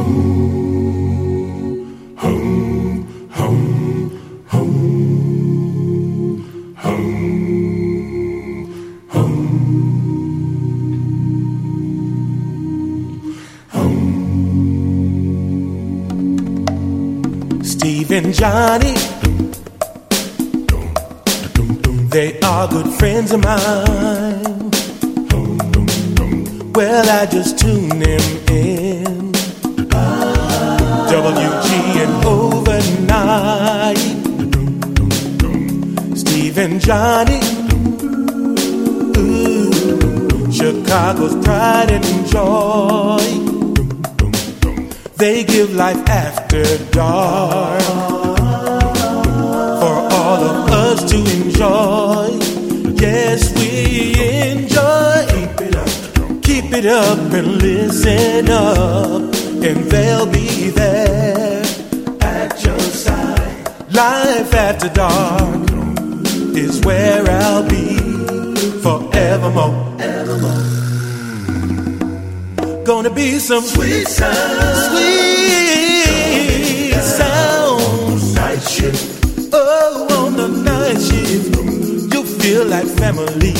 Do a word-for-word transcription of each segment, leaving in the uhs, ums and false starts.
home, home, home, home, home, home, home. Steve and Johnny, they are good friends of mine. Well, I just tune them in. W G and overnight. Steve and Johnny. Ooh, Chicago's pride and joy. They give life after dark for all of us to enjoy. Yes, we enjoy. Keep it up and listen up, and they'll be there at your side. Life after dark is where I'll be forevermore. Evermore. Gonna be some sweet sound, sweet sound. Night shift. Oh, on the night shift, you'll feel like family.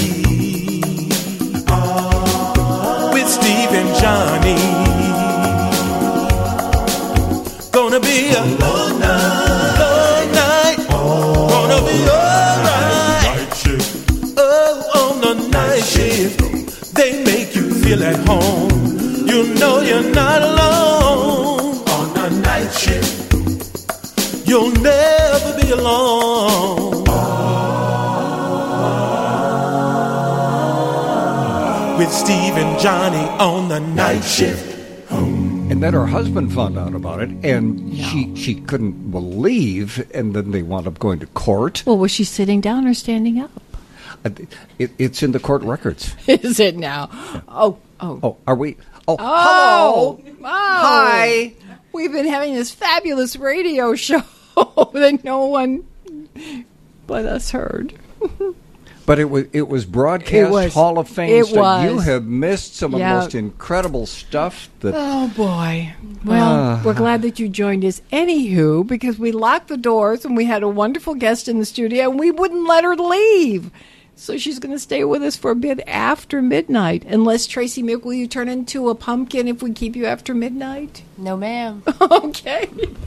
Steve and Johnny, gonna be a long night, long night, gonna be alright. Oh, on the night shift, they make you feel at home. You know you're not alone on the night shift. You'll never be alone. With Steve and Johnny on the night shift. And then her husband found out about it, and no. she she couldn't believe, and then they wound up going to court. Well, was she sitting down or standing up? Uh, it, it's in the court records. Is it now? Yeah. Oh, oh. Oh, are we? Oh, oh, hello. Oh. Hi. We've been having this fabulous radio show that no one but us heard. But it was it was broadcast it was, Hall of Fame it stuff. Was. You have missed some of yeah. the most incredible stuff. That oh, boy. Well, uh, we're glad that you joined us. Anywho, because we locked the doors and we had a wonderful guest in the studio and we wouldn't let her leave. So she's going to stay with us for a bit after midnight. Unless, Tracy Mick, will you turn into a pumpkin if we keep you after midnight? No, ma'am. Okay.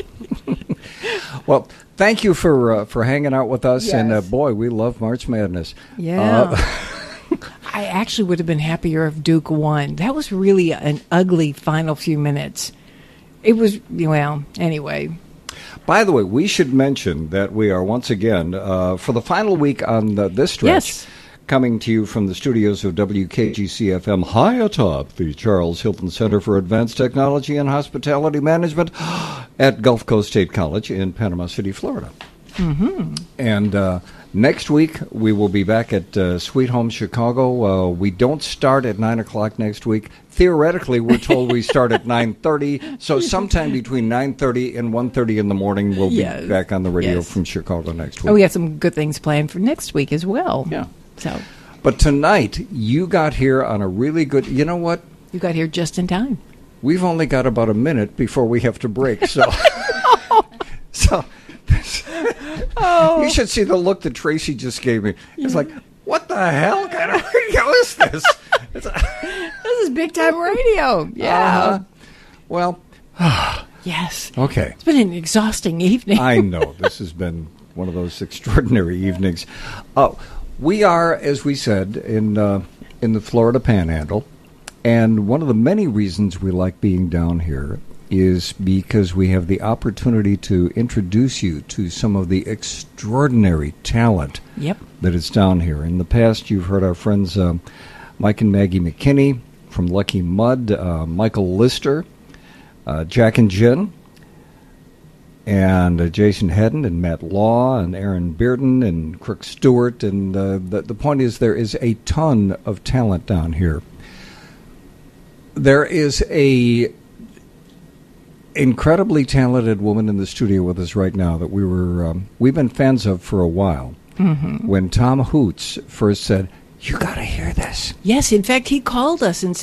Well, thank you for uh, for hanging out with us, yes. and uh, boy, we love March Madness. Yeah. Uh, I actually would have been happier if Duke won. That was really an ugly final few minutes. It was, well, anyway. By the way, we should mention that we are once again, uh, for the final week on the, this stretch, yes. coming to you from the studios of W K G C F M, high atop the Charles Hilton Center for Advanced Technology and Hospitality Management at Gulf Coast State College in Panama City, Florida. Mm-hmm. And uh, next week, we will be back at uh, Sweet Home Chicago. Uh, we don't start at nine o'clock next week. Theoretically, we're told we start at nine thirty, so sometime between nine thirty and one thirty in the morning, we'll yes. be back on the radio yes. from Chicago next week. Oh, we have some good things planned for next week as well. Yeah. So, but tonight, you got here on a really good, you know what? You got here just in time. We've only got about a minute before we have to break, so... so... oh. You should see the look that Tracy just gave me. It's yeah. like, what the hell kind of radio is this? It's a this is big time radio. Yeah. Uh, well. yes. Okay. It's been an exhausting evening. I know. This has been one of those extraordinary evenings. Uh, we are, as we said, in uh, in the Florida Panhandle. And one of the many reasons we like being down here is because we have the opportunity to introduce you to some of the extraordinary talent yep. that is down here. In the past, you've heard our friends uh, Mike and Maggie McKinney from Lucky Mud, uh, Michael Lister, uh, Jack and Jen, and uh, Jason Hedden and Matt Law and Aaron Bearden and Crook Stewart. And uh, the, the point is there is a ton of talent down here. There is a incredibly talented woman in the studio with us right now that we were um, we've been fans of for a while. Mm-hmm. When Tom Hoots first said, "You got to hear this." Yes, in fact, he called us and said,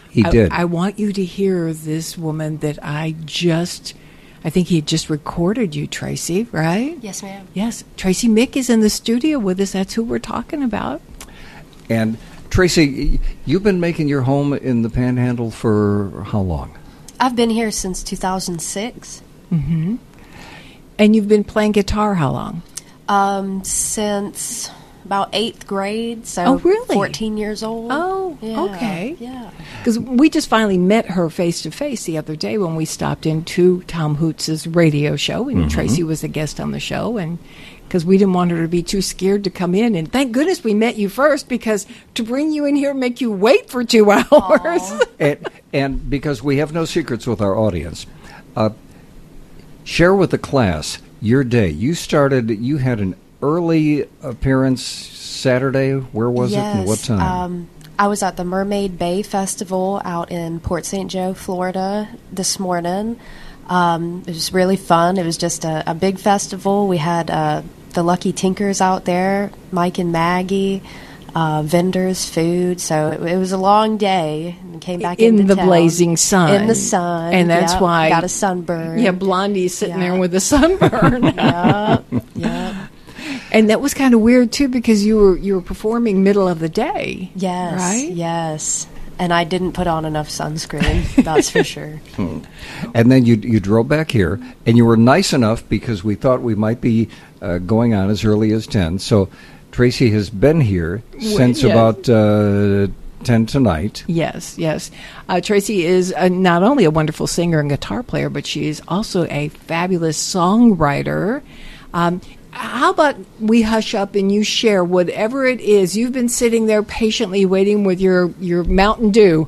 He I, did. I want you to hear this woman that I just, I think he had just recorded you, Tracy, right? Yes, ma'am. Yes. Tracy Mick is in the studio with us. That's who we're talking about. And Tracy, you've been making your home in the Panhandle for how long? I've been here since two thousand six. Mm-hmm. And you've been playing guitar how long? Um, since about eighth grade, so oh, really? fourteen years old. Oh, yeah, okay. Yeah. Because we just finally met her face to face the other day when we stopped into Tom Hoots' radio show, and mm-hmm. Tracy was a guest on the show, and because we didn't want her to be too scared to come in, and thank goodness we met you first, because to bring you in here and make you wait for two hours. and, and because we have no secrets with our audience, uh, share with the class your day. You started, you had an early appearance Saturday. Where was yes, it and what time? Um, I was at the Mermaid Bay Festival out in Port Saint Joe, Florida this morning. Um, it was really fun. It was just a, a big festival. We had uh, the Lucky Tinkers out there, Mike and Maggie, uh, vendors, food. So it, it was a long day. And came back in into the town. blazing sun. In the sun, and that's yep, why got a sunburn. Yeah, Blondie's sitting yep. there with a sunburn. Yep, yep. And that was kind of weird too, because you were you were performing middle of the day. Yes, right? Yes. And I didn't put on enough sunscreen, that's for sure. Hmm. And then you you drove back here, and you were nice enough because we thought we might be uh, going on as early as ten. So Tracy has been here since yes. about uh, ten tonight. Yes, yes. Uh, Tracy is uh, not only a wonderful singer and guitar player, but she is also a fabulous songwriter. Um, How about we hush up and you share whatever it is? You've been sitting there patiently waiting with your, your Mountain Dew.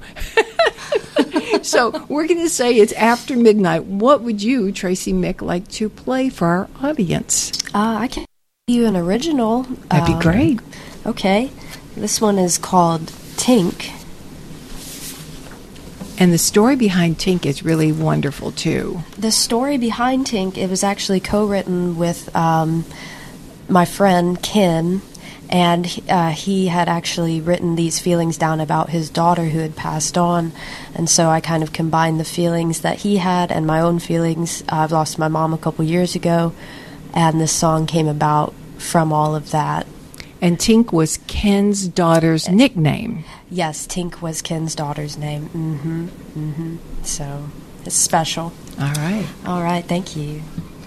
So we're going to say it's after midnight. What would you, Tracy Mick, like to play for our audience? Uh, I can give you an original. That'd be um, great. Okay. This one is called Tink. And the story behind Tink is really wonderful, too. The story behind Tink, it was actually co-written with um, my friend Ken, and uh, he had actually written these feelings down about his daughter who had passed on, and so I kind of combined the feelings that he had and my own feelings. I've lost my mom a couple years ago, and this song came about from all of that. And Tink was Ken's daughter's nickname. Yes, Tink was Ken's daughter's name. Mm-hmm. Mm-hmm. So it's special. All right. All right. Thank you.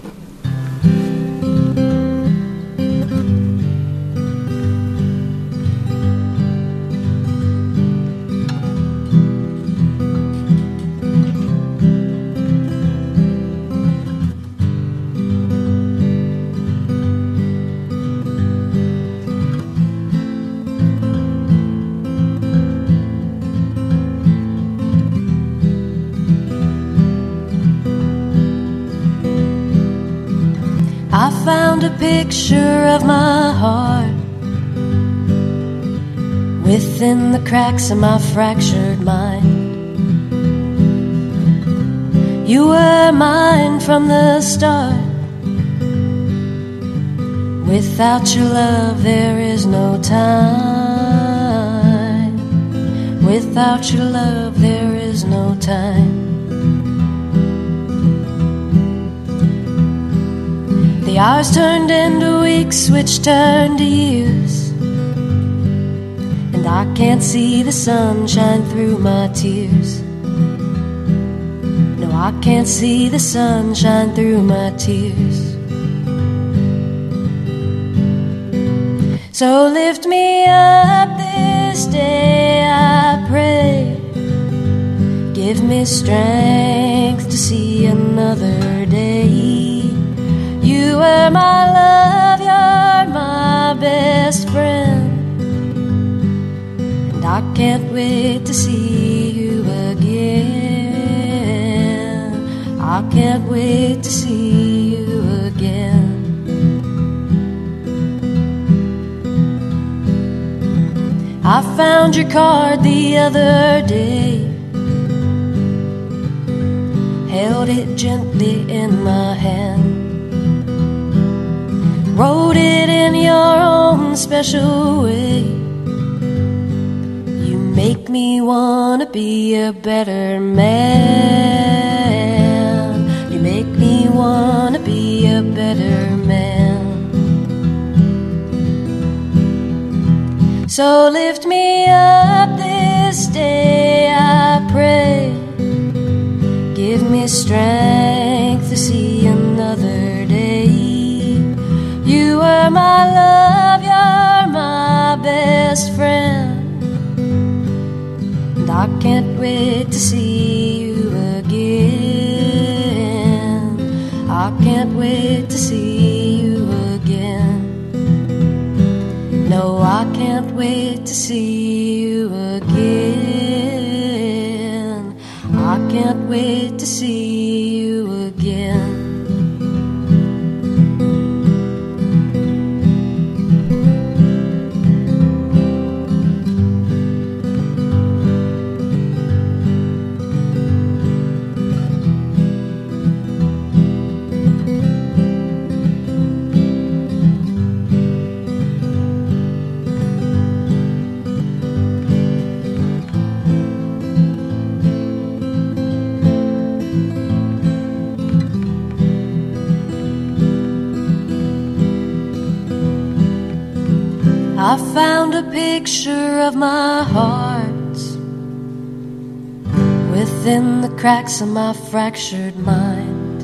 I found a picture of my heart within the cracks of my fractured mind. You were mine from the start. Without your love there is no time. Without your love there is no time. The hours turned into weeks, which turned to years, and I can't see the sun shine through my tears. No, I can't see the sun shine through my tears. So lift me up this day, I pray. Give me strength to see another day. You are my love, you're my best friend, and I can't wait to see you again. I can't wait to see you again. I found your card the other day, held it gently in my hand, wrote it in your own special way. You make me wanna be a better man. You make me wanna be a better man. So lift me up this day, I pray. Give me strength to see another day. You are my love, you're my best friend. And I can't wait to see you again. I can't wait to see you again. No, I can't wait to see you again. I can't wait to see you again. I found a picture of my heart within the cracks of my fractured mind.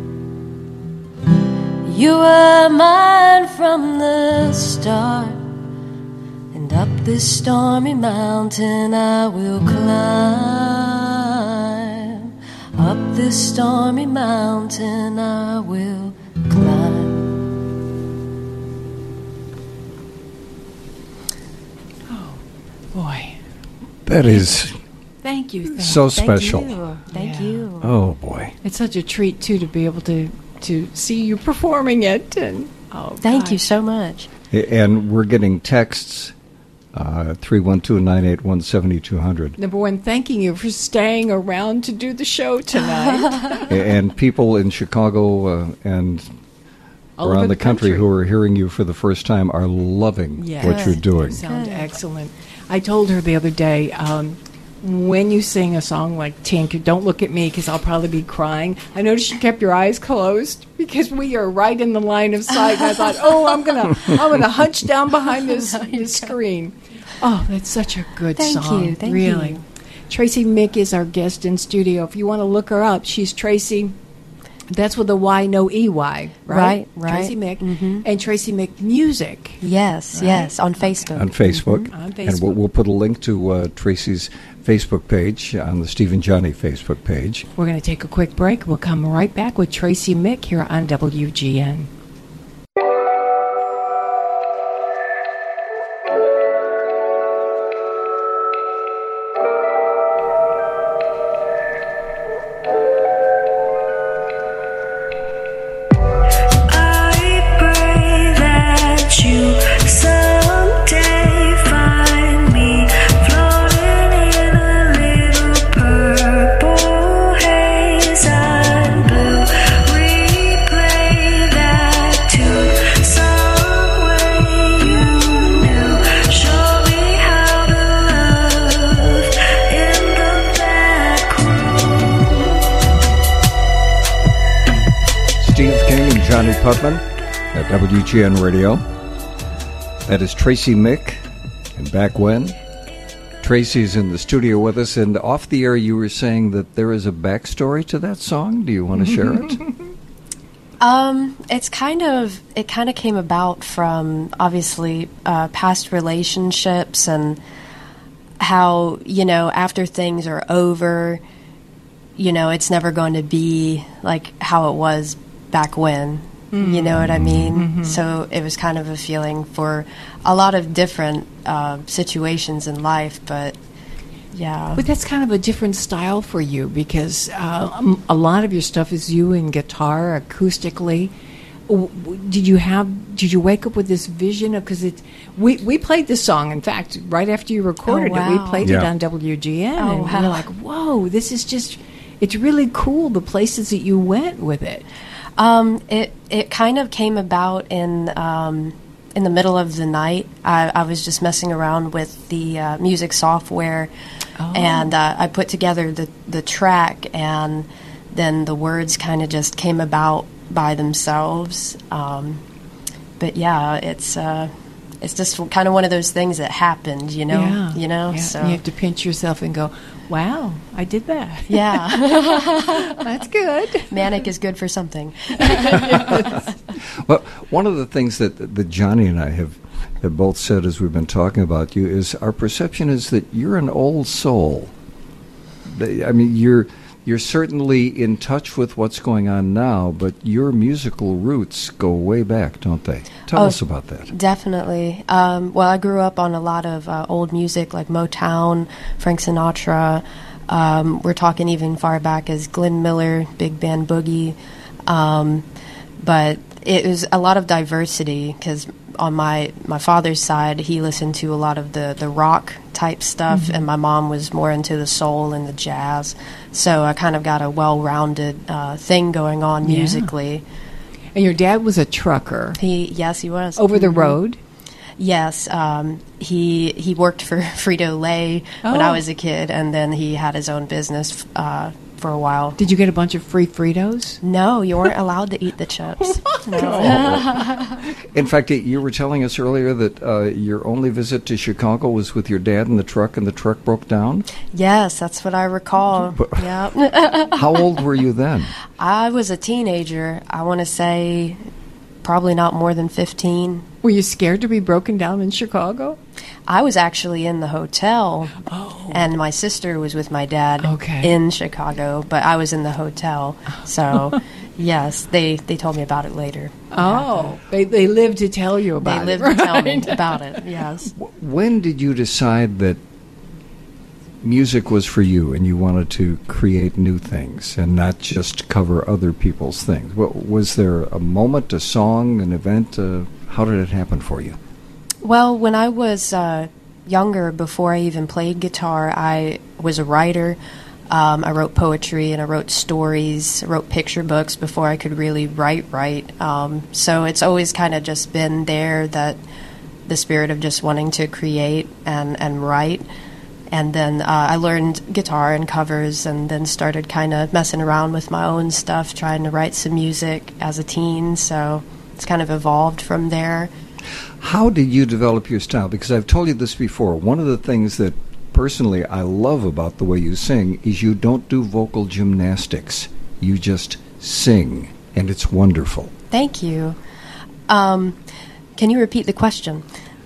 You were mine from the start, and up this stormy mountain I will climb. Up this stormy mountain I will climb. Boy, That is thank you. Thank, so Thank special. you. Thank Yeah. you. Oh, boy. It's such a treat too to be able to to see you performing it, and oh, Thank you gosh. so much. And we're getting texts, uh, three one two, nine eight one, seven two zero zero. Number one, thanking you for staying around to do the show tonight. And people in Chicago uh, and All around over the country, who are hearing you for the first time are loving Yes. what you're doing. You sound Good. excellent. I told her the other day, um, when you sing a song like Tink, don't look at me because I'll probably be crying. I noticed you kept your eyes closed because we are right in the line of sight. And I thought, oh, I'm gonna, I'm gonna hunch down behind this, this screen. Oh, that's such a good Thank song. you, thank really. you. Tracy Mick is our guest in studio. If you want to look her up, she's Tracy. That's with a Y, no E Y, right? Right, right. Tracy Mick Mhm. and Tracy Mick Music. Yes, Right. yes, on Facebook. On Facebook. On And Facebook. we'll, we'll put a link to uh, Tracy's Facebook page on the Steve and Johnny Facebook page. We're going to take a quick break. We'll come right back with Tracy Mick here on W G N. I pray that you someday find me floating in a little purple haze and blue. Replay that tune some way you knew. Show me how to love in the back room. Steve King and Johnny Putman at W G N Radio. That is Tracy Mick. And back when? Tracy's in the studio with us, and off the air you were saying that there is a backstory to that song. Do you want to share it? Um, it's kind of it kind of came about from obviously uh, past relationships and how, you know, after things are over, you know, it's never going to be like how it was back when. You know what I mean? So it was kind of a feeling for a lot of different uh, situations in life, but yeah. But that's kind of a different style for you because uh, um, a lot of your stuff is you and guitar acoustically. W- w- Did you have? Did you wake up with this vision of? Because it, we we played this song. In fact, right after you recorded Oh, it, we wow. played it Yeah. on W G N, Oh, and we wow. were like, "Whoa, this is just." It's really cool the places that you went with it. Um, it it kind of came about in um, in the middle of the night, I, I was just messing around with the uh, music software, Oh. and uh, I put together the, the track, and then the words kind of just came about by themselves. Um, but yeah, it's uh, it's just kind of one of those things that happened, you know. Yeah. You know, Yeah. so You have to pinch yourself and go, wow, I did that. yeah, That's good. manic is good for something. Well, one of the things that, that Johnny and I have, have both said as we've been talking about you is our perception is that you're an old soul. The- I mean, you're you're certainly in touch with what's going on now, but your musical roots go way back, don't they? Tell Oh, us about that. Definitely. Um, well, I grew up on a lot of uh, old music like Motown, Frank Sinatra. Um, we're talking even far back as Glenn Miller, Big Band Boogie. Um, but it was a lot of diversity because on my, my father's side, he listened to a lot of the, the rock type stuff, Mm-hmm. and my mom was more into the soul and the jazz. So I kind of got a well-rounded uh, thing going on Yeah. musically. And your dad was a trucker He, yes, he was. over the Mhm. road. Yes, um, he he worked for Frito Lay when I Oh. was a kid, and then he had his own business uh, for a while. Did you get a bunch of free Fritos? No, you weren't allowed to eat the chips. No. In fact, you were telling us earlier that uh, your only visit to Chicago was with your dad in the truck, and the truck broke down. Yes, that's what I recall. Yeah, How old were you then? I was a teenager. I want to say probably not more than fifteen. Were you scared to be broken down in Chicago? I was actually in the hotel, Oh. and my sister was with my dad Okay. in Chicago, but I was in the hotel. So, yes, they, they told me about it later. Oh, they they lived to tell you They about it. lived to tell me right? about it, yes. When did you decide that music was for you and you wanted to create new things and not just cover other people's things? Wa- Was there a moment, a song, an event? Uh, how did it happen for you? Well, when I was uh, younger, before I even played guitar, I was a writer. Um, I wrote poetry and I wrote stories, I wrote picture books before I could really write, write. Um, so it's always kind of just been there, that the spirit of just wanting to create and, and write. And then uh, I learned guitar and covers, and then started kind of messing around with my own stuff, trying to write some music as a teen. So it's kind of evolved from there. How did you develop your style? Because I've told you this before. One of the things that personally I love about the way you sing is you don't do vocal gymnastics. You just sing, and it's wonderful. Thank you. Um, can you repeat the question?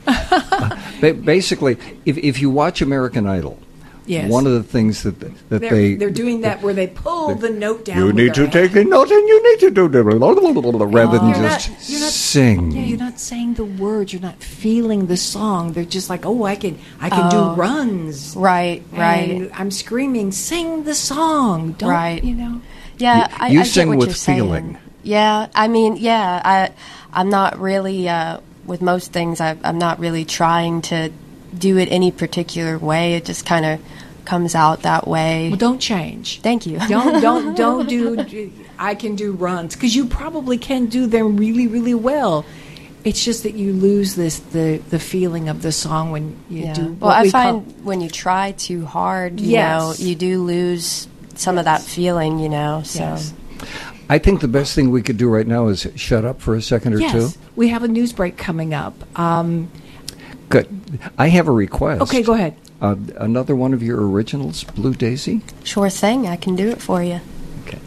Ba- Basically, if if you watch American Idol, Yes. one of the things that that They're, they they're doing that where they pull the note down. you with need their to take hand. a note and you need to do rather than You're not- just you're not- sing. Yeah, you're not saying the words. You're not feeling the song. They're just like, oh, I can, I can Oh. do runs. Right, right. And I'm screaming, sing the song. Don't, Right. you know? Yeah, You- I, you I get sing what with you're saying. feeling. Yeah, I mean, yeah, I, I'm not really uh, with most things. I, I'm not really trying to do it any particular way. It just kind of comes out that way. Well, don't change. Thank you. Don't don't don't do. I can do runs because you probably can do them really really well. It's just that you lose this the the feeling of the song when you Yeah. do. Well, what I we find call, when you try too hard, you Yes. know, you do lose some of that feeling, you know. So Yes. I think the best thing we could do right now is shut up for a second or yes, two. we have a news break coming up. Um, Good. I have a request. okay, go ahead. Uh, another one of your originals, Blue Daisy. sure thing, I can do it for you. Okay.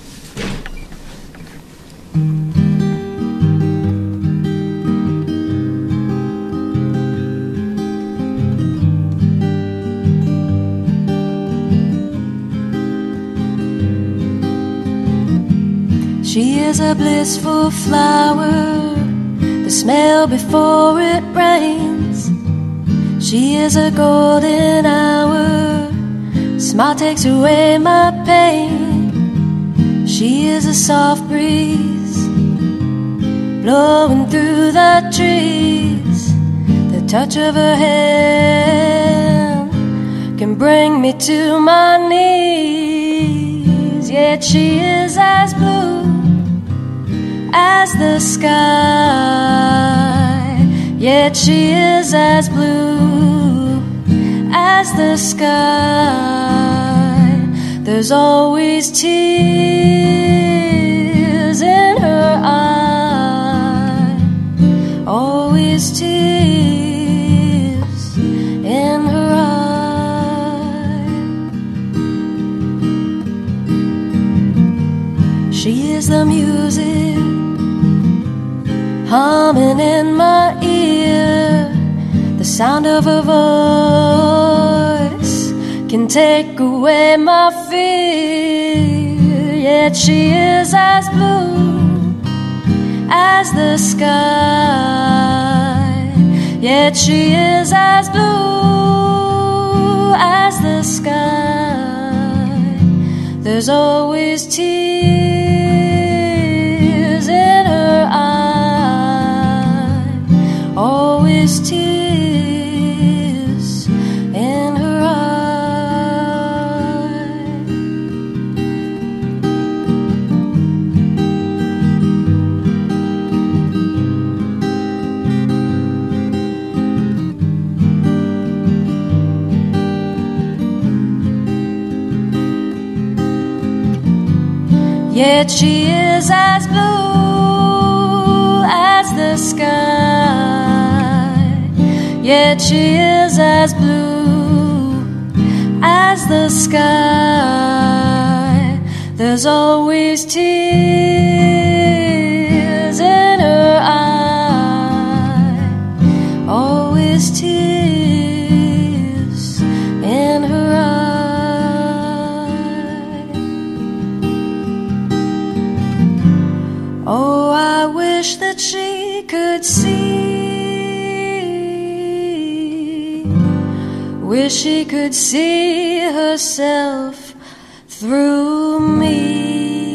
She is a blissful flower, the smell before it rains. She is a golden hour, smile takes away my pain. She is a soft breeze blowing through the trees. The touch of her hand can bring me to my knees. Yet she is as blue as the sky, yet she is as blue as the sky. There's always tears in her eye, always tears in her eye. She is the music humming in my ear. The sound of her voice can take away my fear. Yet she is as blue as the sky. Yet she is as blue as the sky. There's always tears in her eye, always tears in her eye. Yet she is as blue as the sky. Yet she is as blue as the sky. There's always tears in her eye, always tears in her eye. Oh, I wish that she could see, wish she could see herself through me.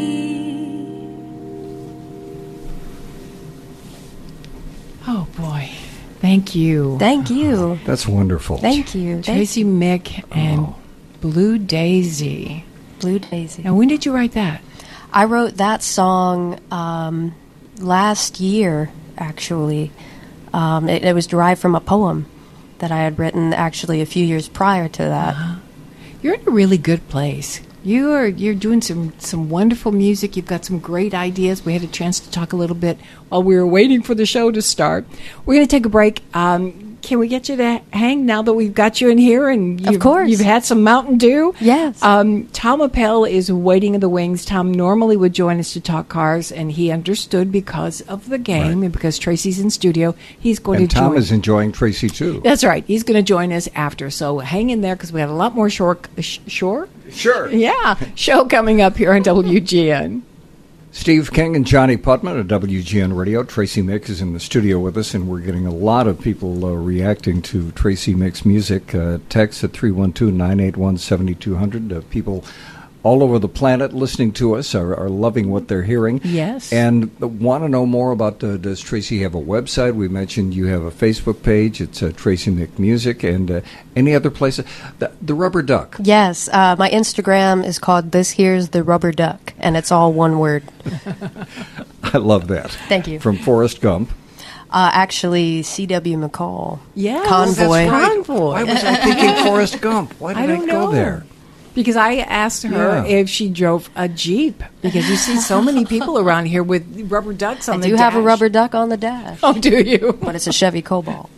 Oh, boy. Thank you. Thank you. That's wonderful. Thank you. Thank Tracy Mick and Oh. Blue Daisy. Blue Daisy. Now, when did you write that? I wrote that song um, last year, actually. Um, it, it was derived from a poem that I had written actually a few years prior to that. Uh-huh. You're in a really good place. You are you're doing some some wonderful music. You've got some great ideas. We had a chance to talk a little bit while we were waiting for the show to start. We're going to take a break. Um, can we get you to hang now that we've got you in here? And you've, Of course. you've had some Mountain Dew. Yes. Um, Tom Appel is waiting in the wings. Tom normally would join us to talk cars, and he understood because of the game and because Tracy's in studio. He's going And to Tom join. is enjoying Tracy, too. That's right. He's going to join us after. So hang in there because we have a lot more shore. Sh- shore? Sure. Yeah, show coming up here on W G N. Steve King and Johnny Putman at W G N Radio. Tracy Mick is in the studio with us, and we're getting a lot of people uh, reacting to Tracy Mick's music. Uh, text at three one two, nine eight one, seven two zero zero. Uh, people all over the planet listening to us are, are loving what they're hearing. Yes. And want to know more about, uh, does Tracy have a website? We mentioned you have a Facebook page. It's uh, Tracy Mick Music. And uh, any other places? The, the Rubber Duck. Yes, uh, my Instagram is called This Here's the Rubber Duck, and it's all one word. I love that. Thank you. From Forrest Gump. Uh, actually, C W McCall. Yes, Convoy. that's right. Convoy. Why was I thinking Forrest Gump? Why did I I, don't go know. there? Because I asked her Yeah. if she drove a Jeep. Because you see so many people around here with rubber ducks on I the do have a dash. rubber duck on the dash, Oh, do you? but it's a Chevy Cobalt.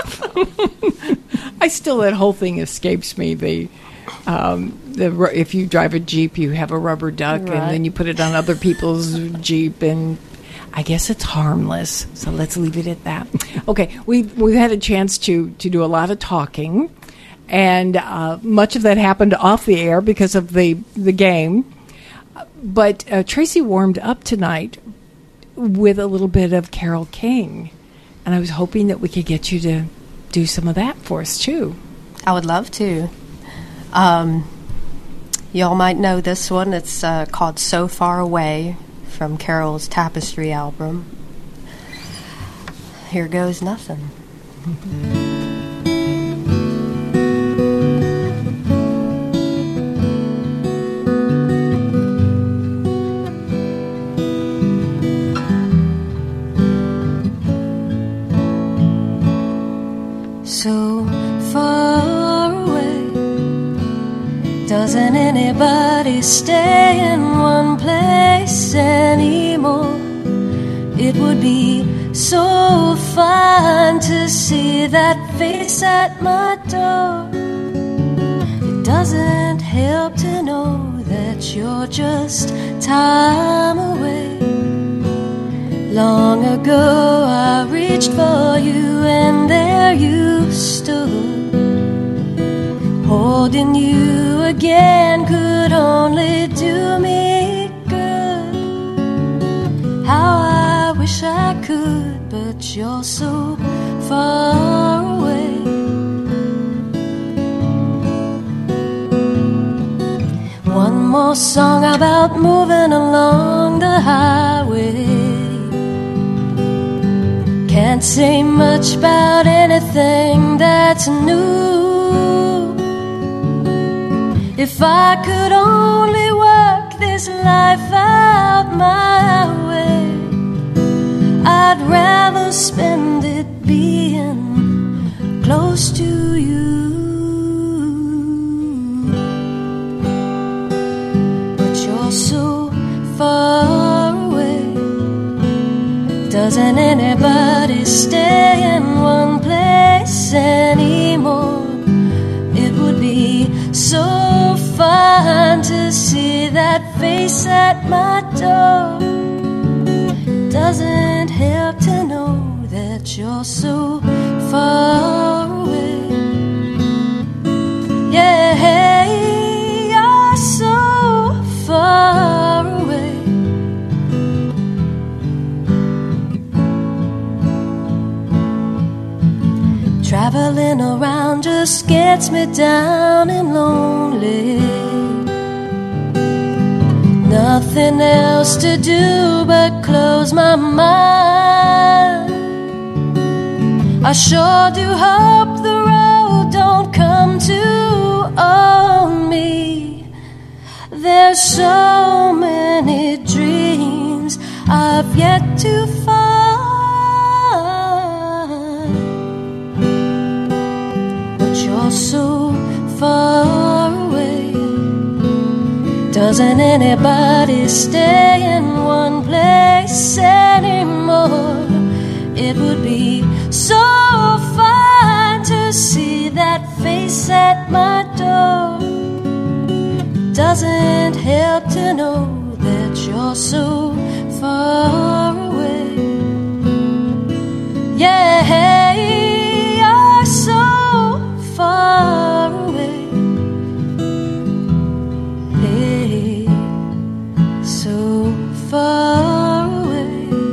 I still, that whole thing escapes me. The, um, the ru- if you drive a Jeep, you have a rubber duck, Right. and then you put it on other people's Jeep, and I guess it's harmless. So let's leave it at that. Okay, we've we've had a chance to to do a lot of talking, and uh, much of that happened off the air because of the the game. But uh, Tracy warmed up tonight with a little bit of Carole King, and I was hoping that we could get you to do some of that for us too. I would love to. Um, y'all might know this one. It's uh, called So Far Away from Carol's Tapestry album. Here goes nothing. anybody stay in one place anymore. It would be so fun to see that face at my door. It doesn't help to know that you're just time away. Long ago I reached for you and there you stood. Holding you again could only do me good. How I wish I could, but you're so far away. One more song about moving along the highway. Can't say much about anything that's new. If I could only work this life out my way, I'd rather spend it being close to you. But you're so far away. Doesn't anybody stay in one place anymore? It would be so fun to see that face at my door. Doesn't help to know that you're so far away. Yeah, you're so far away. Traveling around just gets me down and lonely. Nothing else to do but close my mind. I sure do hope the road don't come to own me. There's so many dreams I've yet to find. You're so far away. Doesn't anybody stay in one place anymore? It would be so fun to see that face at my door. Doesn't help to know that you're so far away. Yeah, you're so far away. Hey, so far away.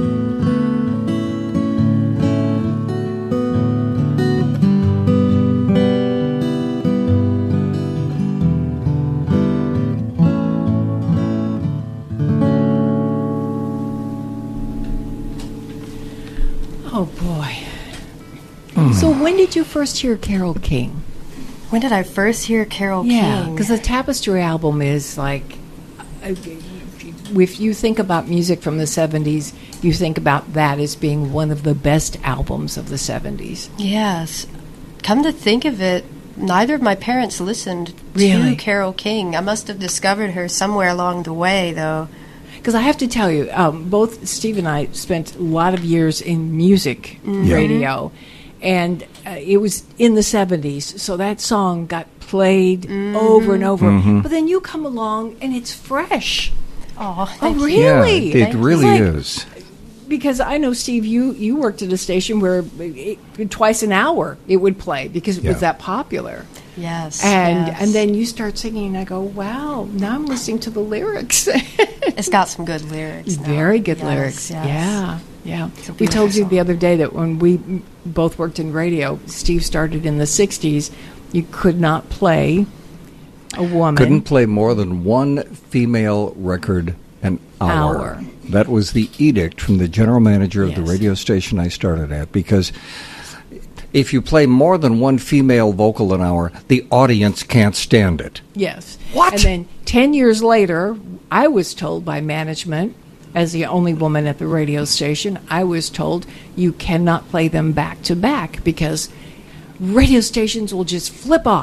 Oh, boy. So when did you first hear Carole King? When did I first hear Carole Yeah, King? because the Tapestry album is like, uh, if you think about music from the seventies, you think about that as being one of the best albums of the seventies. Yes. Come to think of it, neither of my parents listened Really? to Carole King. I must have discovered her somewhere along the way, though. Because I have to tell you, um, both Steve and I spent a lot of years in music radio, and uh, it was in the seventies, so that song got played over and over. But then you come along, and it's fresh. Oh, Oh, thank you. really? Yeah, it, it really It's like- is. Because I know, Steve, you, you worked at a station where it, twice an hour it would play because it Yeah. was that popular. Yes. And yes. and then you start singing, and I go, wow, now I'm listening to the lyrics. It's got some good lyrics. now. Very good Yes, lyrics. yes. Yeah, yeah. a We beautiful told you song. the other day that when we m- both worked in radio, Steve started in the sixties, you could not play a woman. Couldn't play more than one female record an hour. Hour. That was the edict from the general manager of the Yes. radio station I started at, because if you play more than one female vocal an hour, the audience can't stand it. Yes. What? And then ten years later, I was told by management, as the only woman at the radio station, I was told you cannot play them back to back because radio stations will just flip off the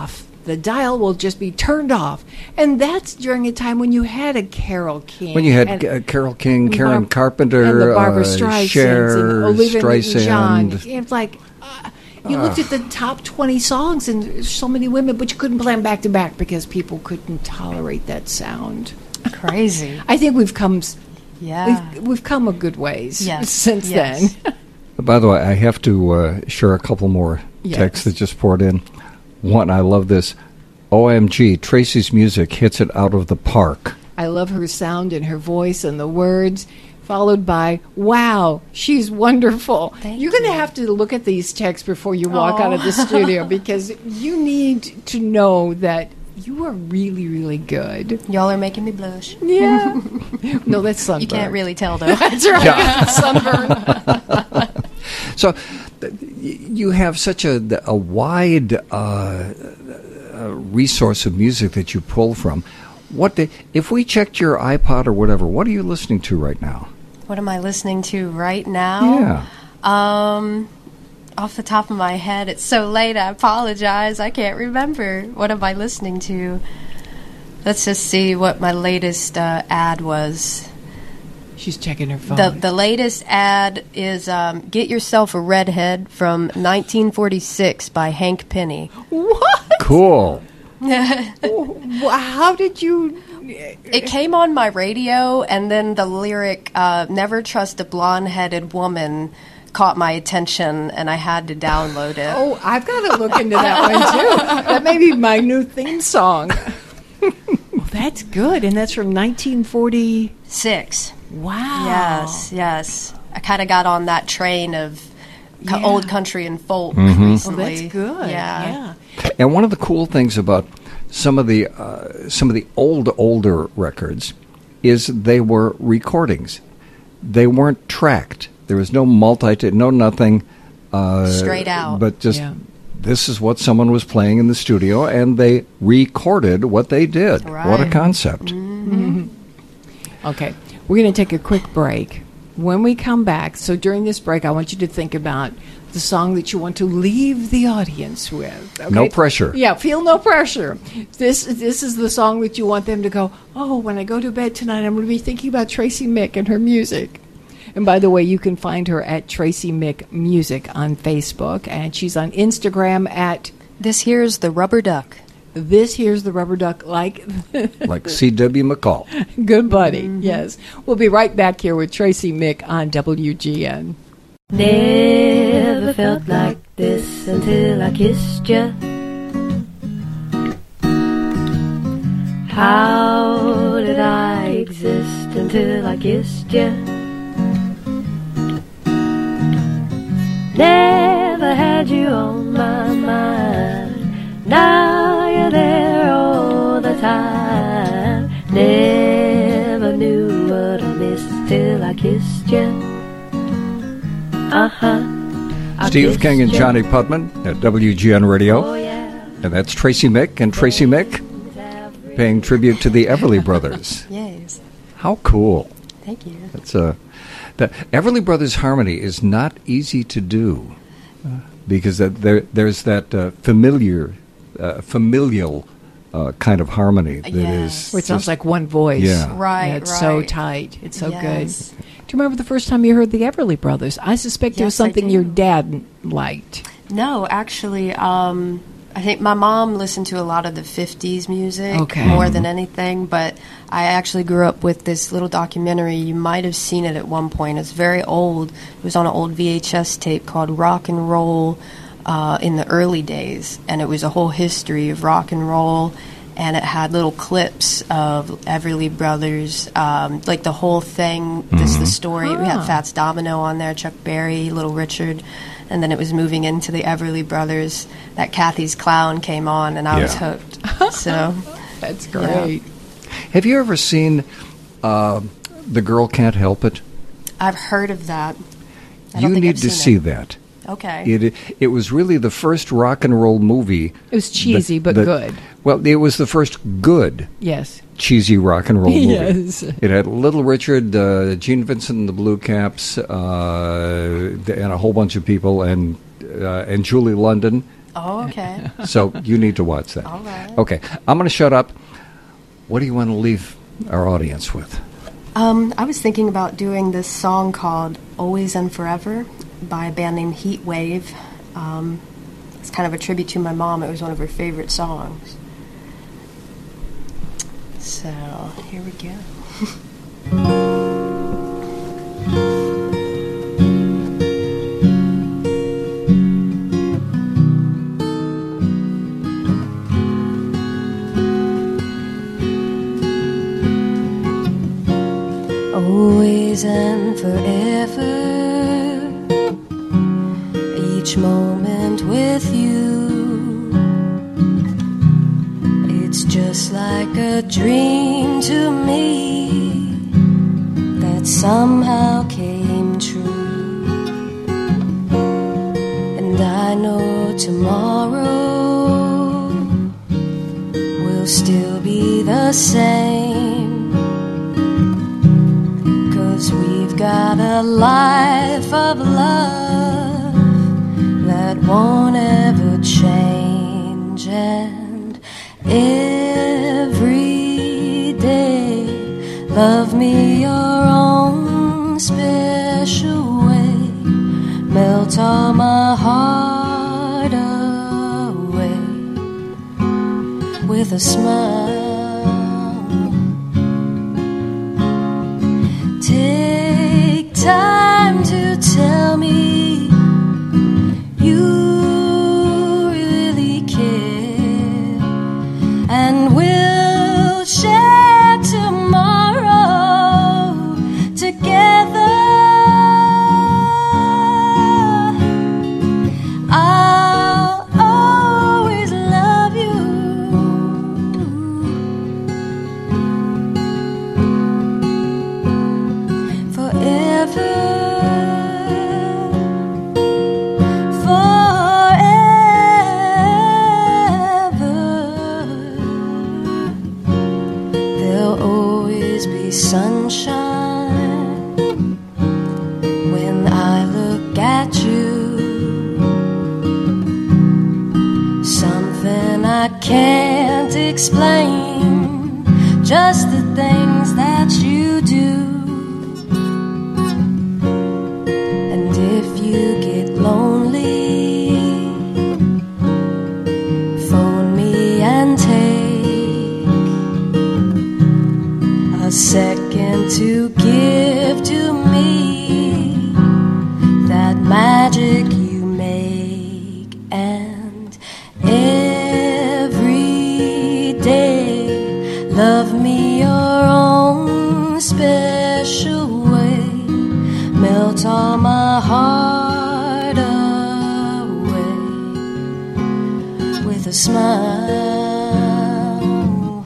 the dial will just be turned off. And that's during a time when you had a Carole King. When you had and, uh, Carole King, and Karen Barb- Carpenter, and the Barbara uh, Streisand, Cher, and Olivia Streisand. Newton-John. It's like uh, you looked at the top twenty songs, and there's so many women, but you couldn't play them back to back because people couldn't tolerate that sound. Crazy. I think we've come, s- Yeah. we've, we've come a good ways Yes, since yes. then. By the way, I have to uh, share a couple more Yes. texts that just poured in. One, I love this. O M G, Tracy's music hits it out of the park. I love her sound and her voice and the words, followed by, wow, she's wonderful. Thank You're going to you. have to look at these texts before you walk out of Aw. the studio because you need to know that you are really, really good. Y'all are making me blush. Yeah. No, that's sunburn. You can't really tell, though. That's right. Sunburn. So th- y- you have such a, a wide uh, uh, resource of music that you pull from. What the, if we checked your iPod or whatever, what are you listening to right now? What am I listening to right now? Yeah. Um, off the top of my head, it's so late, I apologize. I can't remember. What am I listening to? Let's just see what my latest uh, ad was. She's checking her phone. The the latest ad is um, "Get Yourself a Redhead" from nineteen forty-six by Hank Penny. What? Cool. Wh- How did you... It came on my radio, and then the lyric uh, "Never trust a blonde-headed woman" caught my attention, and I had to download it. Oh, I've got to look into that one, too. That may be my new theme song. Well, that's good, and that's from nineteen forty. Six. Wow. Yes, yes. I kind of got on that train of co- Yeah. old country and folk Oh, recently. that's good. Yeah. Yeah. And one of the cool things about some of the uh, some of the old older records is they were recordings. They weren't tracked. There was no multi, no nothing. Uh, Straight out. But just Yeah. this is what someone was playing in the studio, and they recorded what they did. What a Right. concept! Okay, we're going to take a quick break. When we come back, so during this break, I want you to think about the song that you want to leave the audience with. Okay? No pressure. Yeah, feel no pressure. This this is the song that you want them to go, oh, when I go to bed tonight, I'm going to be thinking about Tracy Mick and her music. And by the way, you can find her at Tracy Mick Music on Facebook, and she's on Instagram at This here's the Rubber Duck. This Here's the Rubber Duck, like Like C W McCall. good buddy. Yes. We'll be right back here with Tracy Mick on W G N. Never felt like this until I kissed you. How did I exist until I kissed you? Never had you on my mind. Now you're there all the time. Never knew what I missed till I kissed you. Uh-huh. I Steve kissed King and ya. Johnny Putman at W G N Radio. Oh, yeah. And that's Tracy Mick and Tracy Mick paying tribute to the Everly Brothers. Yes. How cool. Thank you. That's a, the Everly Brothers harmony is not easy to do uh, because that there, there's that uh, familiar, uh, familial uh, kind of harmony that Yes. is Where it sounds just- like one voice. Yeah. Right, Yeah, it's so right. tight. It's so Yes. good. Do you remember the first time you heard the Everly Brothers? I suspect it was Yes, I something do. your dad liked. No, actually, um, I think my mom listened to a lot of the fifties music Okay. more than anything, but I actually grew up with this little documentary. You might have seen it at one point. It's very old. It was on an old V H S tape called Rock and Roll uh, in the early days, and it was a whole history of rock and roll. And it had little clips of Everly Brothers, um, like the whole thing. This the story. We Ah. had Fats Domino on there, Chuck Berry, Little Richard, and then it was moving into the Everly Brothers. That Kathy's Clown came on, and I was Yeah. hooked. So That's great. Have you ever seen uh, The Girl Can't Help It? I've heard of that. I You don't think need I've to seen see it. that. Okay. It it was really the first rock and roll movie. It was cheesy, that- but that- good. Well, it was the first good Yes. cheesy rock and roll movie. Yes. It had Little Richard, uh, Gene Vincent and the Blue Caps, uh, and a whole bunch of people, and uh, and Julie London Oh, okay. So you need to watch that. All right. Okay, I'm going to shut up. What do you want to leave our audience with? Um, I was thinking about doing this song called Always and Forever by a band named Heat Wave. Um, it's kind of a tribute to my mom. It was one of her favorite songs. So, here we go. Always and forever, each moment with you, it's just like a dream to me that somehow came true. And I know tomorrow will still be the same. We've got a life of love that won't ever change, and every day love me your own special way, melt all my heart away with a smile. Take time to tell me you really care, and we'll share tomorrow together. I'll always love you. Forever, forever, there'll always be sunshine when I look at you. Something I can't explain, just the things that you do. Lonely, phone me and take a second to give to me that magic you make, and every day love me your own special way, melt all my heart with a smile.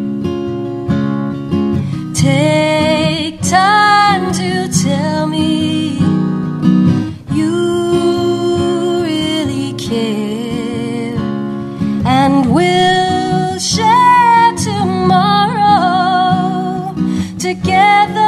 Take time to tell me you really care, and we'll share tomorrow together.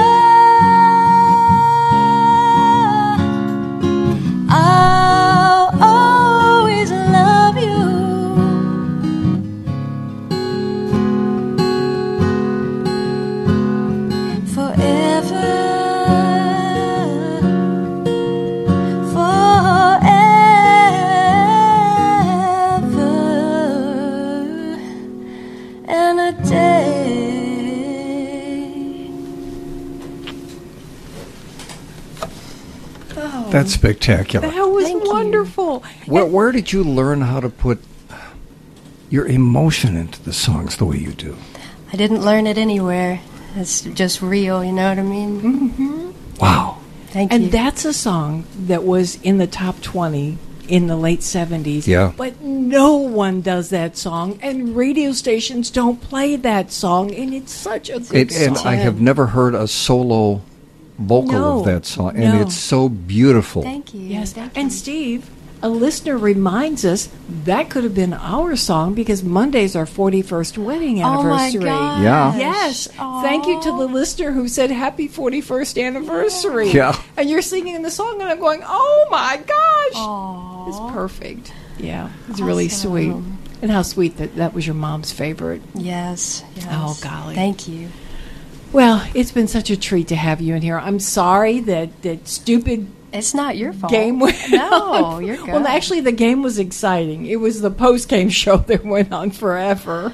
That's spectacular. That was Thank you. wonderful. Where, where did you learn how to put your emotion into the songs the way you do? I didn't learn it anywhere. It's just real, you know what I mean? Mm-hmm. Wow. Thank And you. that's a song that was in the top twenty in the late seventies. Yeah. But no one does that song, and radio stations don't play that song, and it's such a good It, and song. I have never heard a solo vocal No, of that song, and no. it's so beautiful. Thank you. Yes, Thank and you. Steve, a listener reminds us that could have been our song because Monday's our forty-first wedding Oh my anniversary. gosh. Yeah. Yes. Thank you to the listener who said happy forty-first anniversary. Yeah. And you're singing the song, and I'm going, oh my gosh. Aw. It's perfect. Yeah, it's really Awesome. sweet. And how sweet that that was your mom's favorite. Yes, yes. Oh, golly. Thank you. Well, it's been such a treat to have you in here. I'm sorry that that stupid It's not your fault. game went No, on. you're good. Well, actually, the game was exciting. It was the post-game show that went on forever.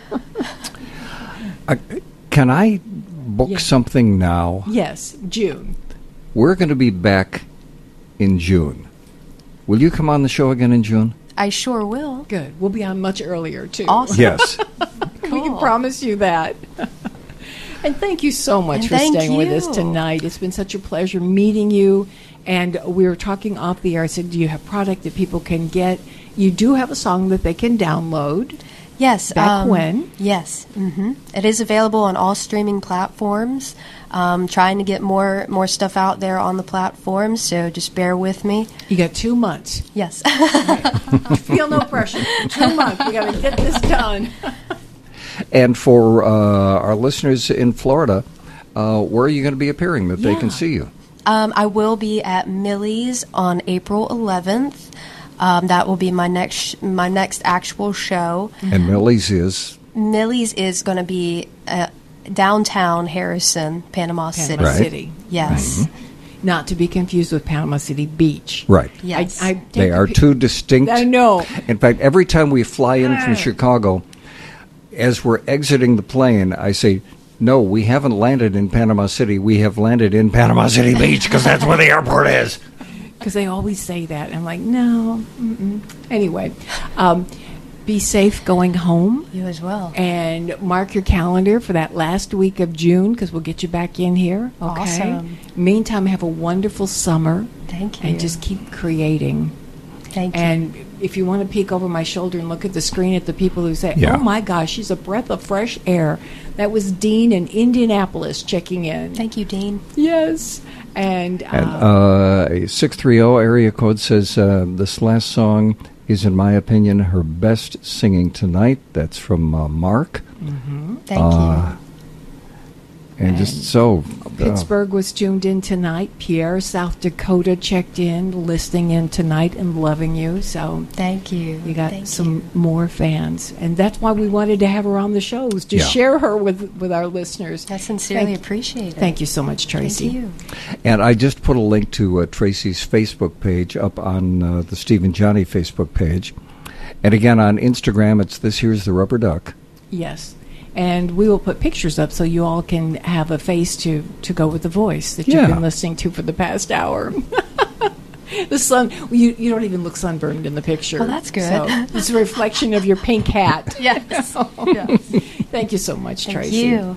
Uh, can I book Yeah. something now? Yes, June. We're going to be back in June. Will you come on the show again in June? I sure will. Good. We'll be on much earlier, too. Awesome. Yes. We can Cool. promise you that. And thank you so much And for thank staying with us you. tonight. It's been such a pleasure meeting you. And we were talking off the air. I said, do you have product that people can get? You do have a song that they can download. Yes. Back um, when? Yes. hmm It is available on all streaming platforms. Um, trying to get more more stuff out there on the platforms, so just bear with me. You got two months. Yes. Feel no pressure. Two months. We got to get this done. And for uh, our listeners in Florida, uh, where are you going to be appearing that they can Yeah. see you? um, I will be at Millie's on April eleventh. Um, that will be my next my next actual show. And Millie's is Millie's is going to be uh, downtown Harrison, Panama, City. Panama Right. City. Yes. Not to be confused with Panama City Beach. right. Yes. I, I They take are the pi- two distinct. I know. In fact, every time we fly in from Chicago, as we're exiting the plane, I say, no, we haven't landed in Panama City. We have landed in Panama City Beach because that's where the airport is. Because they always say that. I'm like, no. Mm-mm. Anyway, um, be safe going home. You as well. And mark your calendar for that last week of June because we'll get you back in here. Okay. Awesome. Meantime, have a wonderful summer. Thank you. And just keep creating. Thank you. And if you want to peek over my shoulder and look at the screen at the people who say, Yeah. oh my gosh, she's a breath of fresh air. That was Dean in Indianapolis checking in. Thank you, Dean. Yes. And, And uh, uh, a six three zero area code says uh, this last song is, in my opinion, her best singing tonight. That's from uh, Mark. Thank Uh, you. And just so. uh, Pittsburgh was tuned in tonight. Pierre, South Dakota checked in, listening in tonight and loving you. So Thank you. you got Thank some you. more fans. And that's why we wanted to have her on the shows, to Yeah. share her with, with our listeners. I sincerely Thank- appreciate it. Thank you so much, Tracy. Thank you. And I just put a link to uh, Tracy's Facebook page up on uh, the Steve and Johnny Facebook page. And again, on Instagram, it's This Here's the Rubber Duck. Yes. And we will put pictures up so you all can have a face to, to go with the voice that you've Yeah. been listening to for the past hour. The sun, you, you don't even look sunburned in the picture. Well, that's good. So it's a reflection of your pink hat. Yes. yes. Thank you so much, Thank Tracy. you.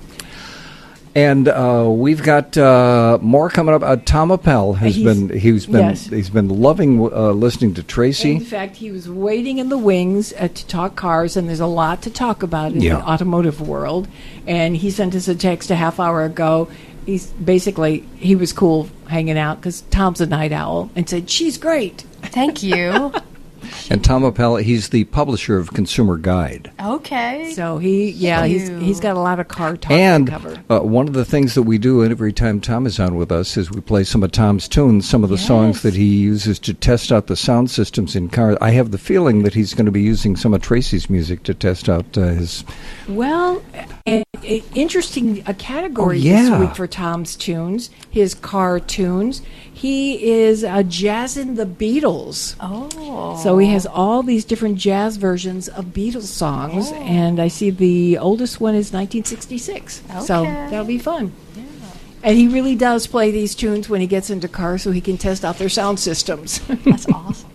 And uh, we've got uh, more coming up. Uh, Tom Appel has He's- been he's been yes. he's been loving uh, listening to In Tracy. fact, he was waiting in the wings uh, to talk cars, and there's a lot to talk about in Yeah. the automotive world. And he sent us a text a half hour ago. He's basically, he was cool hanging out because Tom's a night owl, and said, she's great. Thank you. And Tom Appel, he's the publisher of Consumer Guide. Okay. So he, yeah, he's you. he's got a lot of car talk And to cover. uh, one of the things that we do every time Tom is on with us is we play some of Tom's tunes, some of the songs Yes. that he uses to test out the sound systems in cars. I have the feeling that he's going to be using some of Tracy's music to test out uh, his. Well, an interesting a category Oh, yeah. this week for Tom's tunes, his car tunes. He is uh, jazzing the Beatles. Oh. So he has all these different jazz versions of Beatles songs, Oh. and I see the oldest one is nineteen sixty-six. So Okay. that'll be fun. And he really does play these tunes when he gets into cars so he can test out their sound systems. That's awesome.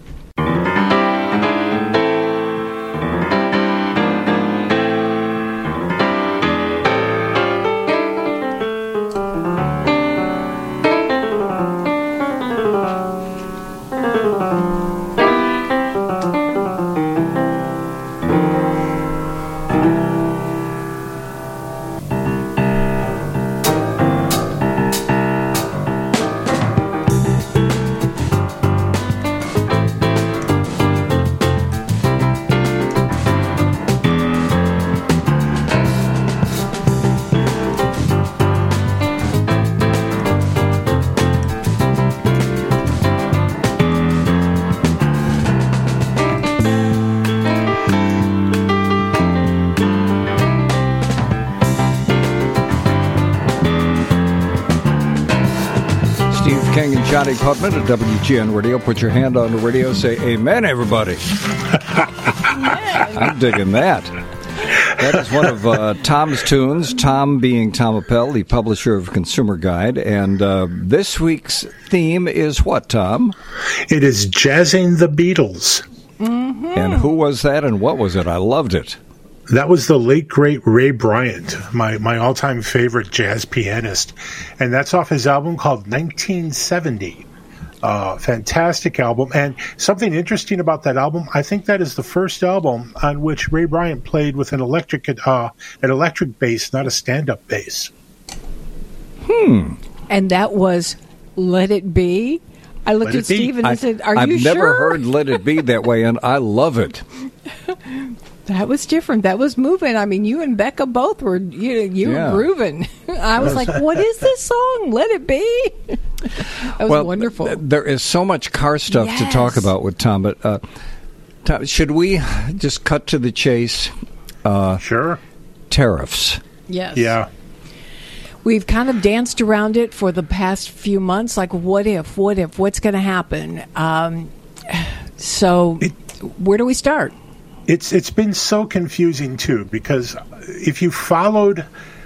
Steve King and Johnny Putman at W G N Radio. Put your hand on the radio. Say amen, everybody. I'm digging that. That is one of uh, Tom's tunes, Tom being Tom Appel, the publisher of Consumer Guide. And uh, this week's theme is what, Tom? It is Jazzing the Beatles. Mm-hmm. And who was that and what was it? I loved it. That was the late, great Ray Bryant, my, my all-time favorite jazz pianist. And that's off his album called nineteen seventy. Uh, fantastic album. And something interesting about that album, I think that is the first album on which Ray Bryant played with an electric uh, an electric bass, not a stand-up bass. Hmm. And that was Let It Be? I looked Let at It Be. Steve and I, I said, are I've you never sure? heard Let It Be that way, and I love it. That was different. That was moving. I mean, you and Becca both were, you, you Yeah. were grooving. I was like, what is this song? Let It Be? That was well, wonderful. th- there is so much car stuff to Yes. talk about with Tom, but uh, Tom, should we just cut to the chase? Uh, Sure. tariffs. Yes. Yeah. We've kind of danced around it for the past few months. Like, what if? What if? What's going to happen? Um, so, It- where do we start? It's it's been so confusing too, because if you followed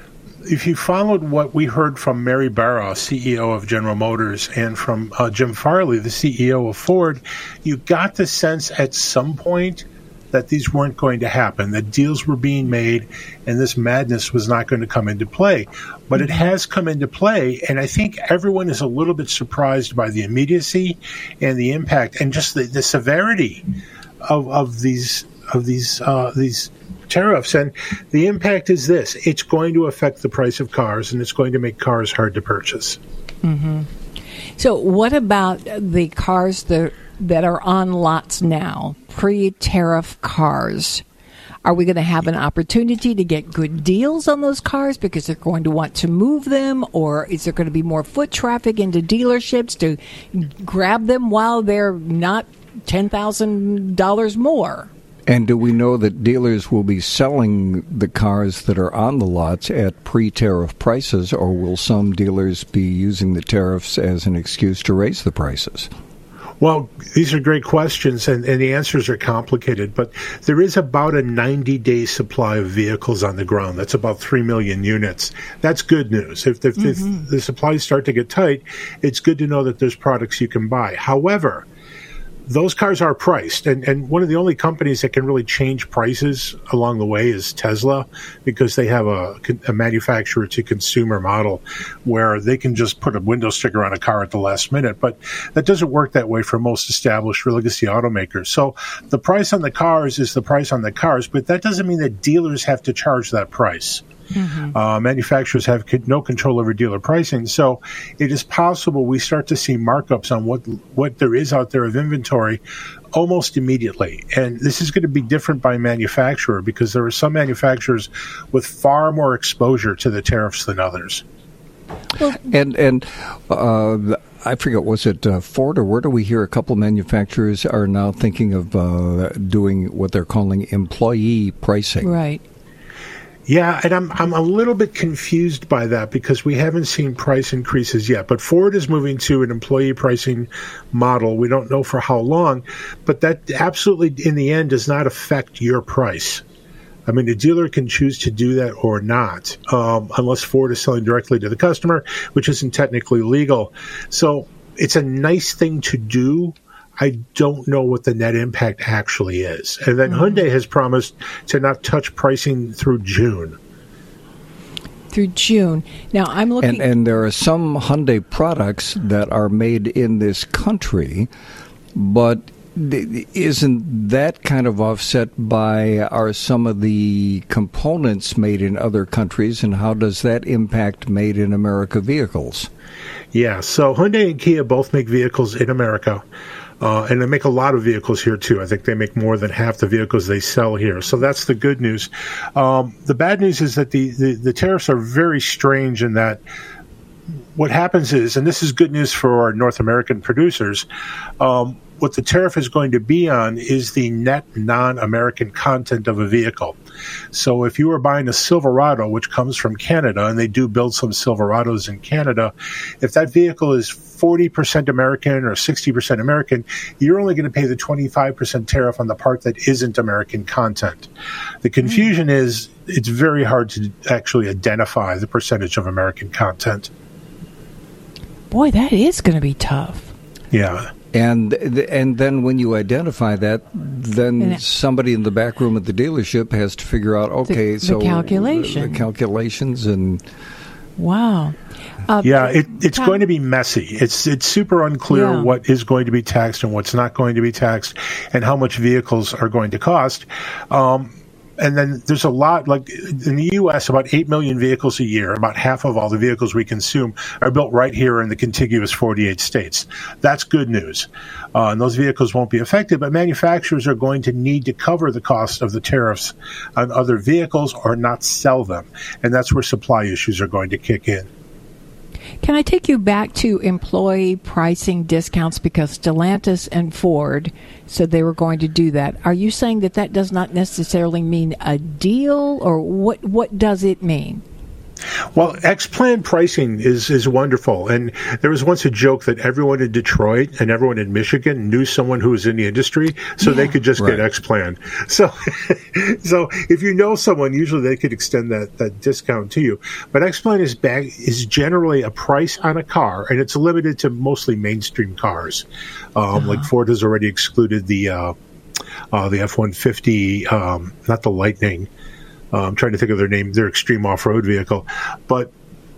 if you followed what we heard from Mary Barra, C E O of General Motors, and from uh, Jim Farley, the C E O of Ford, you got the sense at some point that these weren't going to happen, that deals were being made, and this madness was not going to come into play. But it has come into play, and I think everyone is a little bit surprised by the immediacy and the impact and just the, the severity of, of these of these uh, these tariffs. And the impact is this: it's going to affect the price of cars, and it's going to make cars hard to purchase. Mm-hmm. So, what about the cars that that are on lots now, pre-tariff cars? Are we going to have an opportunity to get good deals on those cars because they're going to want to move them, or is there going to be more foot traffic into dealerships to grab them while they're not ten thousand dollars more? And do we know that dealers will be selling the cars that are on the lots at pre-tariff prices, or will some dealers be using the tariffs as an excuse to raise the prices? Well, these are great questions, and, and the answers are complicated, but there is about a ninety-day supply of vehicles on the ground. That's about three million units. That's good news. If, if, mm-hmm. if the supplies start to get tight, it's good to know that there's products you can buy. However, those cars are priced, and, and one of the only companies that can really change prices along the way is Tesla, because they have a, a manufacturer to consumer model where they can just put a window sticker on a car at the last minute. But that doesn't work that way for most established legacy automakers. So the price on the cars is the price on the cars, but that doesn't mean that dealers have to charge that price. Mm-hmm. Uh, manufacturers have co- no control over dealer pricing, so it is possible we start to see markups on what what there is out there of inventory almost immediately. And this is going to be different by manufacturer, because there are some manufacturers with far more exposure to the tariffs than others. And and uh, I forget, was it uh, Ford, or where do we hear a couple of manufacturers are now thinking of uh, doing what they're calling employee pricing? Right. Yeah, and I'm I'm a little bit confused by that, because we haven't seen price increases yet. But Ford is moving to an employee pricing model. We don't know for how long, but that absolutely, in the end, does not affect your price. I mean, the dealer can choose to do that or not, um, unless Ford is selling directly to the customer, which isn't technically legal. So it's a nice thing to do. I don't know what the net impact actually is. And then mm-hmm. Hyundai has promised to not touch pricing through June. Through June. Now, I'm looking... And, and there are some Hyundai products that are made in this country, but isn't that kind of offset by are some of the components made in other countries, and how does that impact made in America vehicles? Yeah, so Hyundai and Kia both make vehicles in America. Uh, and they make a lot of vehicles here, too. I think they make more than half the vehicles they sell here. So that's the good news. Um, the bad news is that the, the, the tariffs are very strange in that what happens is, and this is good news for our North American producers, um, what the tariff is going to be on is the net non-American content of a vehicle. So if you were buying a Silverado, which comes from Canada, and they do build some Silverados in Canada, if that vehicle is forty percent American or sixty percent American, you're only going to pay the twenty-five percent tariff on the part that isn't American content. The confusion is it's very hard to actually identify the percentage of American content. Boy, that is going to be tough. Yeah. And and then when you identify that, then somebody in the back room at the dealership has to figure out, okay, the, so the calculation. The, the calculations and wow. Uh, yeah, it, it's Tom, going to be messy. It's it's super unclear yeah. what is going to be taxed and what's not going to be taxed, and how much vehicles are going to cost. Um, And then there's a lot, like in the U S, about eight million vehicles a year. About half of all the vehicles we consume are built right here in the contiguous forty-eight states. That's good news. Uh, and those vehicles won't be affected, but manufacturers are going to need to cover the cost of the tariffs on other vehicles or not sell them. And that's where supply issues are going to kick in. Can I take you back to employee pricing discounts, because Stellantis and Ford said they were going to do that? Are you saying that that does not necessarily mean a deal, or what? What does it mean? Well, X-Plan pricing is, is wonderful. And there was once a joke that everyone in Detroit and everyone in Michigan knew someone who was in the industry, so yeah. they could just right. get X-Plan. So, so if you know someone, usually they could extend that, that discount to you. But X-Plan is back, is generally a price on a car, and it's limited to mostly mainstream cars. Um, uh-huh. Like Ford has already excluded the, uh, uh, the F one fifty, um, not the Lightning. Uh, I'm trying to think of their name, their extreme off-road vehicle. But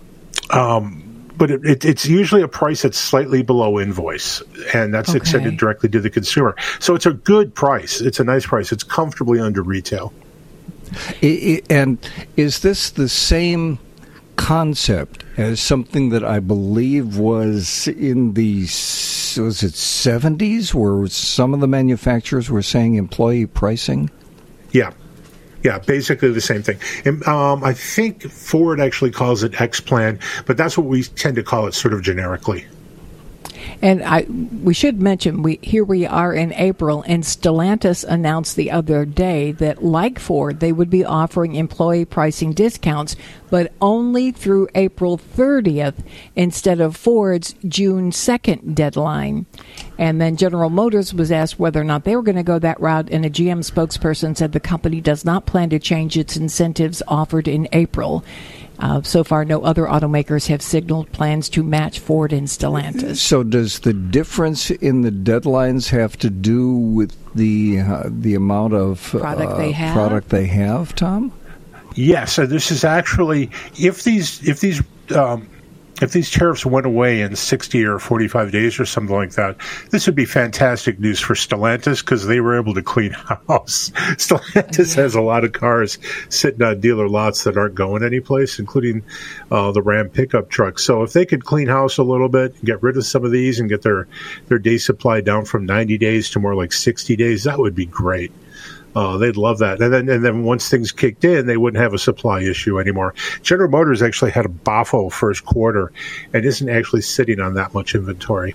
um, but it, it, it's usually a price that's slightly below invoice, and that's okay. extended directly to the consumer. So it's a good price. It's a nice price. It's comfortably under retail. It, it, and is this the same concept as something that I believe was in the, was it seventies, where some of the manufacturers were saying employee pricing? Yeah. Yeah, basically the same thing. And, um, I think Ford actually calls it X-Plan, but that's what we tend to call it sort of generically. And I, we should mention, we here we are in April, and Stellantis announced the other day that, like Ford, they would be offering employee pricing discounts, but only through April thirtieth instead of Ford's June second deadline. And then General Motors was asked whether or not they were going to go that route, and a G M spokesperson said the company does not plan to change its incentives offered in April. Uh, so far, no other automakers have signaled plans to match Ford and Stellantis. So does the difference in the deadlines have to do with the uh, the amount of product, uh, they have? product they have, Tom? Yes, so this is actually, if these if these um, if these tariffs went away in sixty or forty-five days or something like that, this would be fantastic news for Stellantis, because they were able to clean house. Stellantis has a lot of cars sitting on dealer lots that aren't going anyplace, including uh, the Ram pickup truck. So if they could clean house a little bit, get rid of some of these, and get their, their day supply down from ninety days to more like sixty days, that would be great. Uh, they'd love that. And then and then once things kicked in, they wouldn't have a supply issue anymore. General Motors actually had a B A F O first quarter and isn't actually sitting on that much inventory.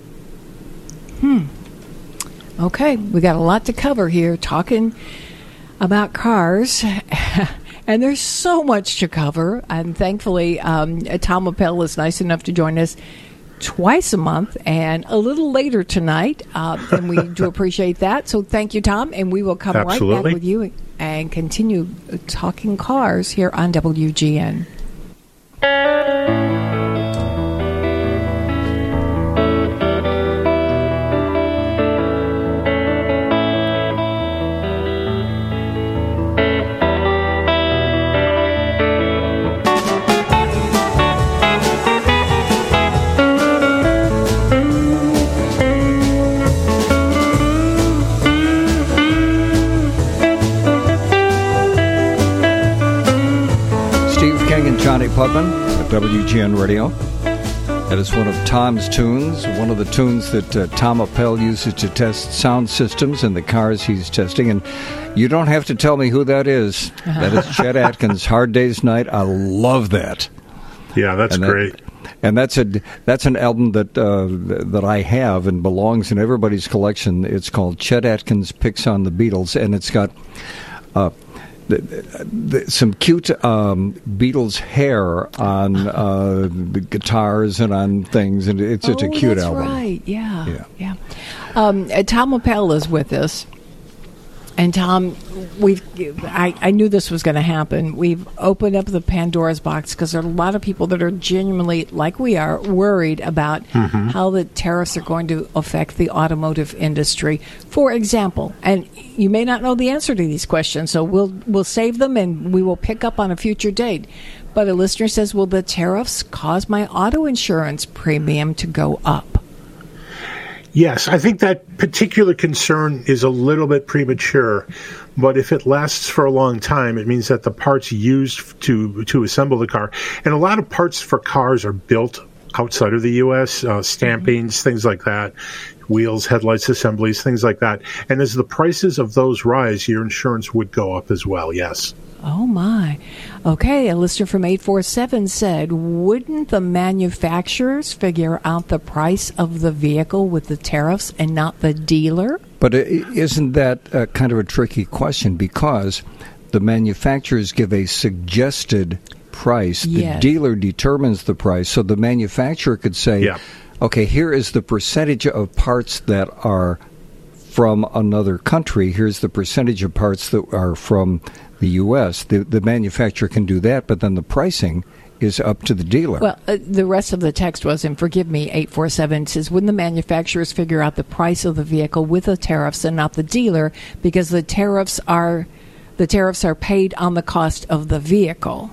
Hmm. Okay, we got a lot to cover here, talking about cars. And there's so much to cover. And thankfully, um, Tom Appel is nice enough to join us twice a month and a little later tonight, uh, and we do appreciate that. So thank you, Tom, and we will come Absolutely. right back with you and continue talking cars here on W G N. Johnny Putman at W G N Radio. That is one of Tom's tunes, one of the tunes that uh, Tom Appel uses to test sound systems in the cars he's testing. And you don't have to tell me who that is. That is Chet Atkins, Hard Day's Night. I love that. Yeah, that's that, great. and that's a that's an album that uh, that I have and belongs in everybody's collection. It's called Chet Atkins Picks on the Beatles, and it's got uh, the, the, some cute um, Beatles hair on uh, the guitars and on things, and it's just oh, a cute that's album. Right? Yeah, yeah. yeah. Um, uh, Tom Appel is with us. And Tom, we've I, I knew this was going to happen. We've opened up the Pandora's box because there are a lot of people that are genuinely, like we are, worried about mm-hmm. how the tariffs are going to affect the automotive industry. For example, and you may not know the answer to these questions, so we'll we'll save them and we will pick up on a future date. But a listener says, will the tariffs cause my auto insurance premium to go up? Yes, I think that particular concern is a little bit premature, but if it lasts for a long time, it means that the parts used to to assemble the car, and a lot of parts for cars are built outside of the U S, uh, stampings, mm-hmm. things like that, wheels, headlights, assemblies, things like that. And as the prices of those rise, your insurance would go up as well, yes. Oh, my. Okay, a listener from eight four seven said, wouldn't the manufacturers figure out the price of the vehicle with the tariffs and not the dealer? But isn't that uh, kind of a tricky question, because the manufacturers give a suggested price. Yes. The dealer determines the price. So the manufacturer could say, yeah. okay, here is the percentage of parts that are from another country. Here's the percentage of parts that are from the U S. The, the manufacturer can do that, but then the pricing is up to the dealer. Well, uh, the rest of the text was, and forgive me, eight four seven says, wouldn't the manufacturers figure out the price of the vehicle with the tariffs and not the dealer, because the tariffs are the tariffs are paid on the cost of the vehicle?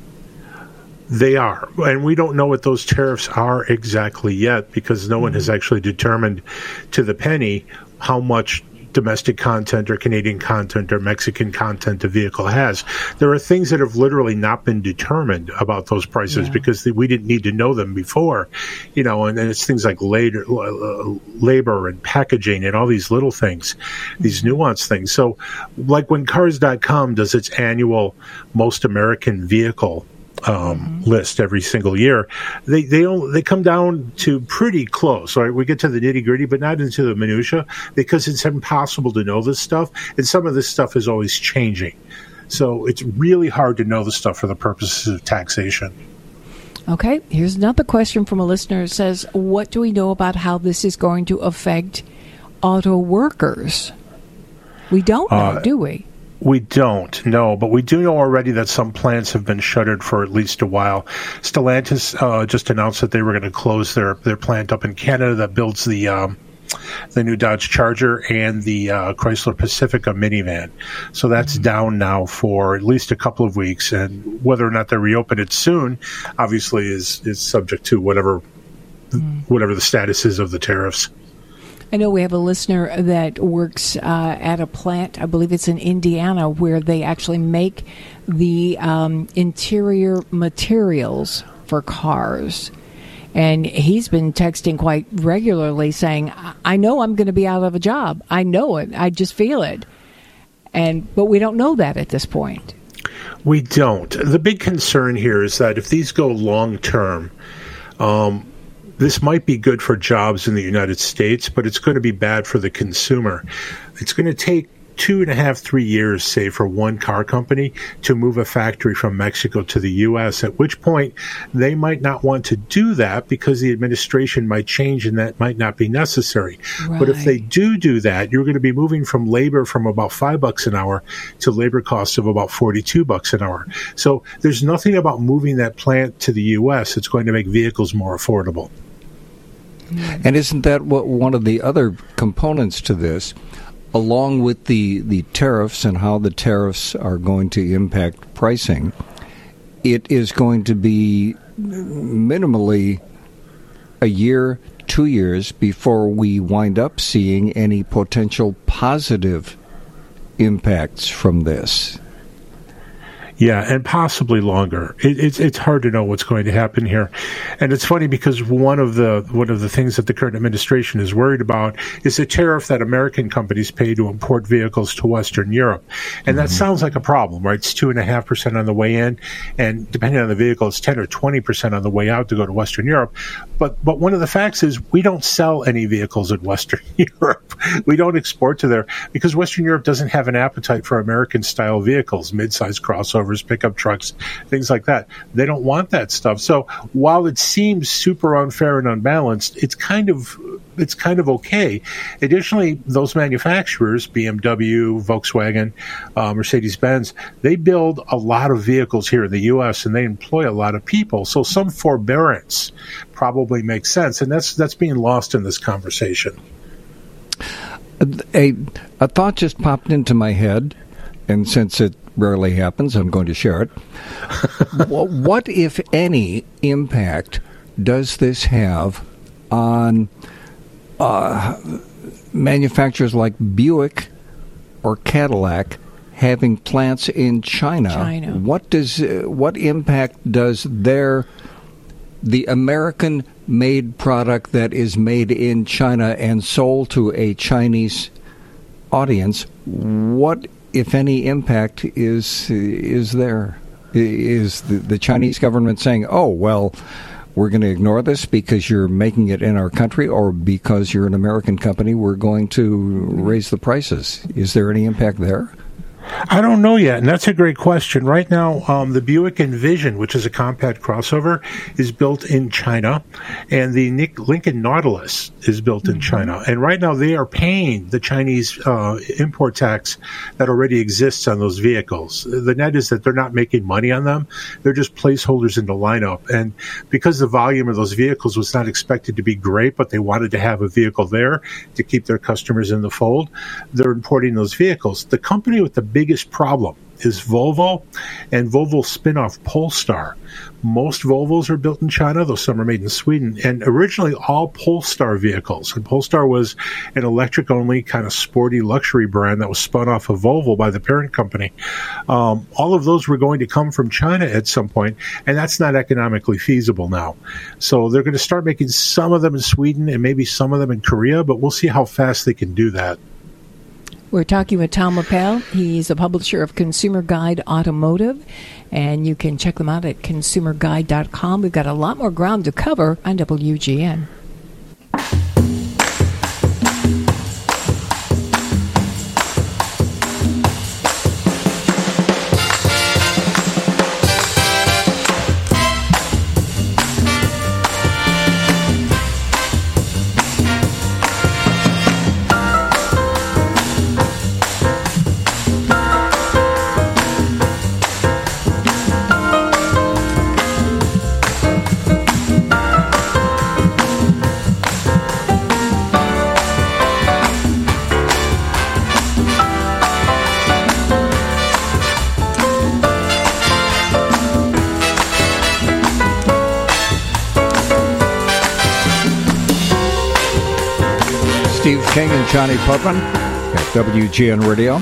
They are, and we don't know what those tariffs are exactly yet, because no mm-hmm. one has actually determined to the penny how much domestic content or Canadian content or Mexican content a vehicle has. There are things that have literally not been determined about those prices yeah. because we didn't need to know them before, you know, and, and it's things like labor, uh, labor and packaging and all these little things, these nuanced things. So like when Cars dot com does its annual Most American Vehicle Um, mm-hmm. list every single year, they they only, they come down to pretty close. Right, we get to the nitty gritty, but not into the minutia, because it's impossible to know this stuff, and some of this stuff is always changing. So it's really hard to know the stuff for the purposes of taxation. Okay, here's another question from a listener. It says, "What do we know about how this is going to affect auto workers?" We don't know, uh, do we? We don't, no, but we do know already that some plants have been shuttered for at least a while. Stellantis uh, just announced that they were going to close their, their plant up in Canada that builds the um, the new Dodge Charger and the uh, Chrysler Pacifica minivan. So that's mm-hmm. down now for at least a couple of weeks, and whether or not they reopen it soon, obviously, is is subject to whatever mm-hmm. whatever the status is of the tariffs. I know we have a listener that works uh, at a plant, I believe it's in Indiana, where they actually make the um, interior materials for cars. And he's been texting quite regularly saying, I know I'm going to be out of a job. I know it. I just feel it. And but we don't know that at this point. We don't. The big concern here is that if these go long term, um, this might be good for jobs in the United States, but it's going to be bad for the consumer. It's going to take two and a half, three years, say, for one car company to move a factory from Mexico to the U S, at which point they might not want to do that because the administration might change and that might not be necessary. Right. But if they do do that, you're going to be moving from labor from about five bucks an hour to labor costs of about forty-two bucks an hour. So there's nothing about moving that plant to the U S that's going to make vehicles more affordable. And isn't that what one of the other components to this, along with the, the tariffs and how the tariffs are going to impact pricing, it is going to be minimally a year, two years before we wind up seeing any potential positive impacts from this? Yeah, and possibly longer. It, it's it's hard to know what's going to happen here, and it's funny because one of the one of the things that the current administration is worried about is the tariff that American companies pay to import vehicles to Western Europe, and that sounds like a problem, right? It's two and a half percent on the way in, and depending on the vehicle, it's ten or twenty percent on the way out to go to Western Europe. But but one of the facts is we don't sell any vehicles in Western Europe. We don't export to there because Western Europe doesn't have an appetite for American-style vehicles, mid-sized crossovers, pickup trucks, things like that. They don't want that stuff. So while it seems super unfair and unbalanced, it's kind of it's kind of okay. Additionally, those manufacturers, B M W, Volkswagen, uh, Mercedes-Benz, they build a lot of vehicles here in the U S and they employ a lot of people. So some forbearance probably makes sense, and that's that's being lost in this conversation. A, a thought just popped into my head, and since it rarely happens, I'm going to share it. What, if any, impact does this have on uh, manufacturers like Buick or Cadillac having plants in China? China. What does uh, what impact does their the American-made product that is made in China and sold to a Chinese audience, what, if any, impact is is there? Is the, the Chinese government saying, oh, well, we're going to ignore this because you're making it in our country, or because you're an American company, we're going to raise the prices? Is there any impact there? I don't know yet, and that's a great question. Right now, um, the Buick Envision, which is a compact crossover, is built in China, and the Nick Lincoln Nautilus is built in mm-hmm. China. And right now, they are paying the Chinese uh, import tax that already exists on those vehicles. The net is that they're not making money on them; they're just placeholders in the lineup. And because the volume of those vehicles was not expected to be great, but they wanted to have a vehicle there to keep their customers in the fold, they're importing those vehicles. The company with the biggest problem is Volvo and Volvo spin-off Polestar. Most Volvos are built in China, though some are made in Sweden. And originally, all Polestar vehicles, and Polestar was an electric-only kind of sporty luxury brand that was spun off of Volvo by the parent company. Um, all of those were going to come from China at some point, and that's not economically feasible now. So they're going to start making some of them in Sweden and maybe some of them in Korea, but we'll see how fast they can do that. We're talking with Tom Appel. He's a publisher of Consumer Guide Automotive, and you can check them out at consumer guide dot com. We've got a lot more ground to cover on W G N. Steve King and Johnny Putman at W G N Radio.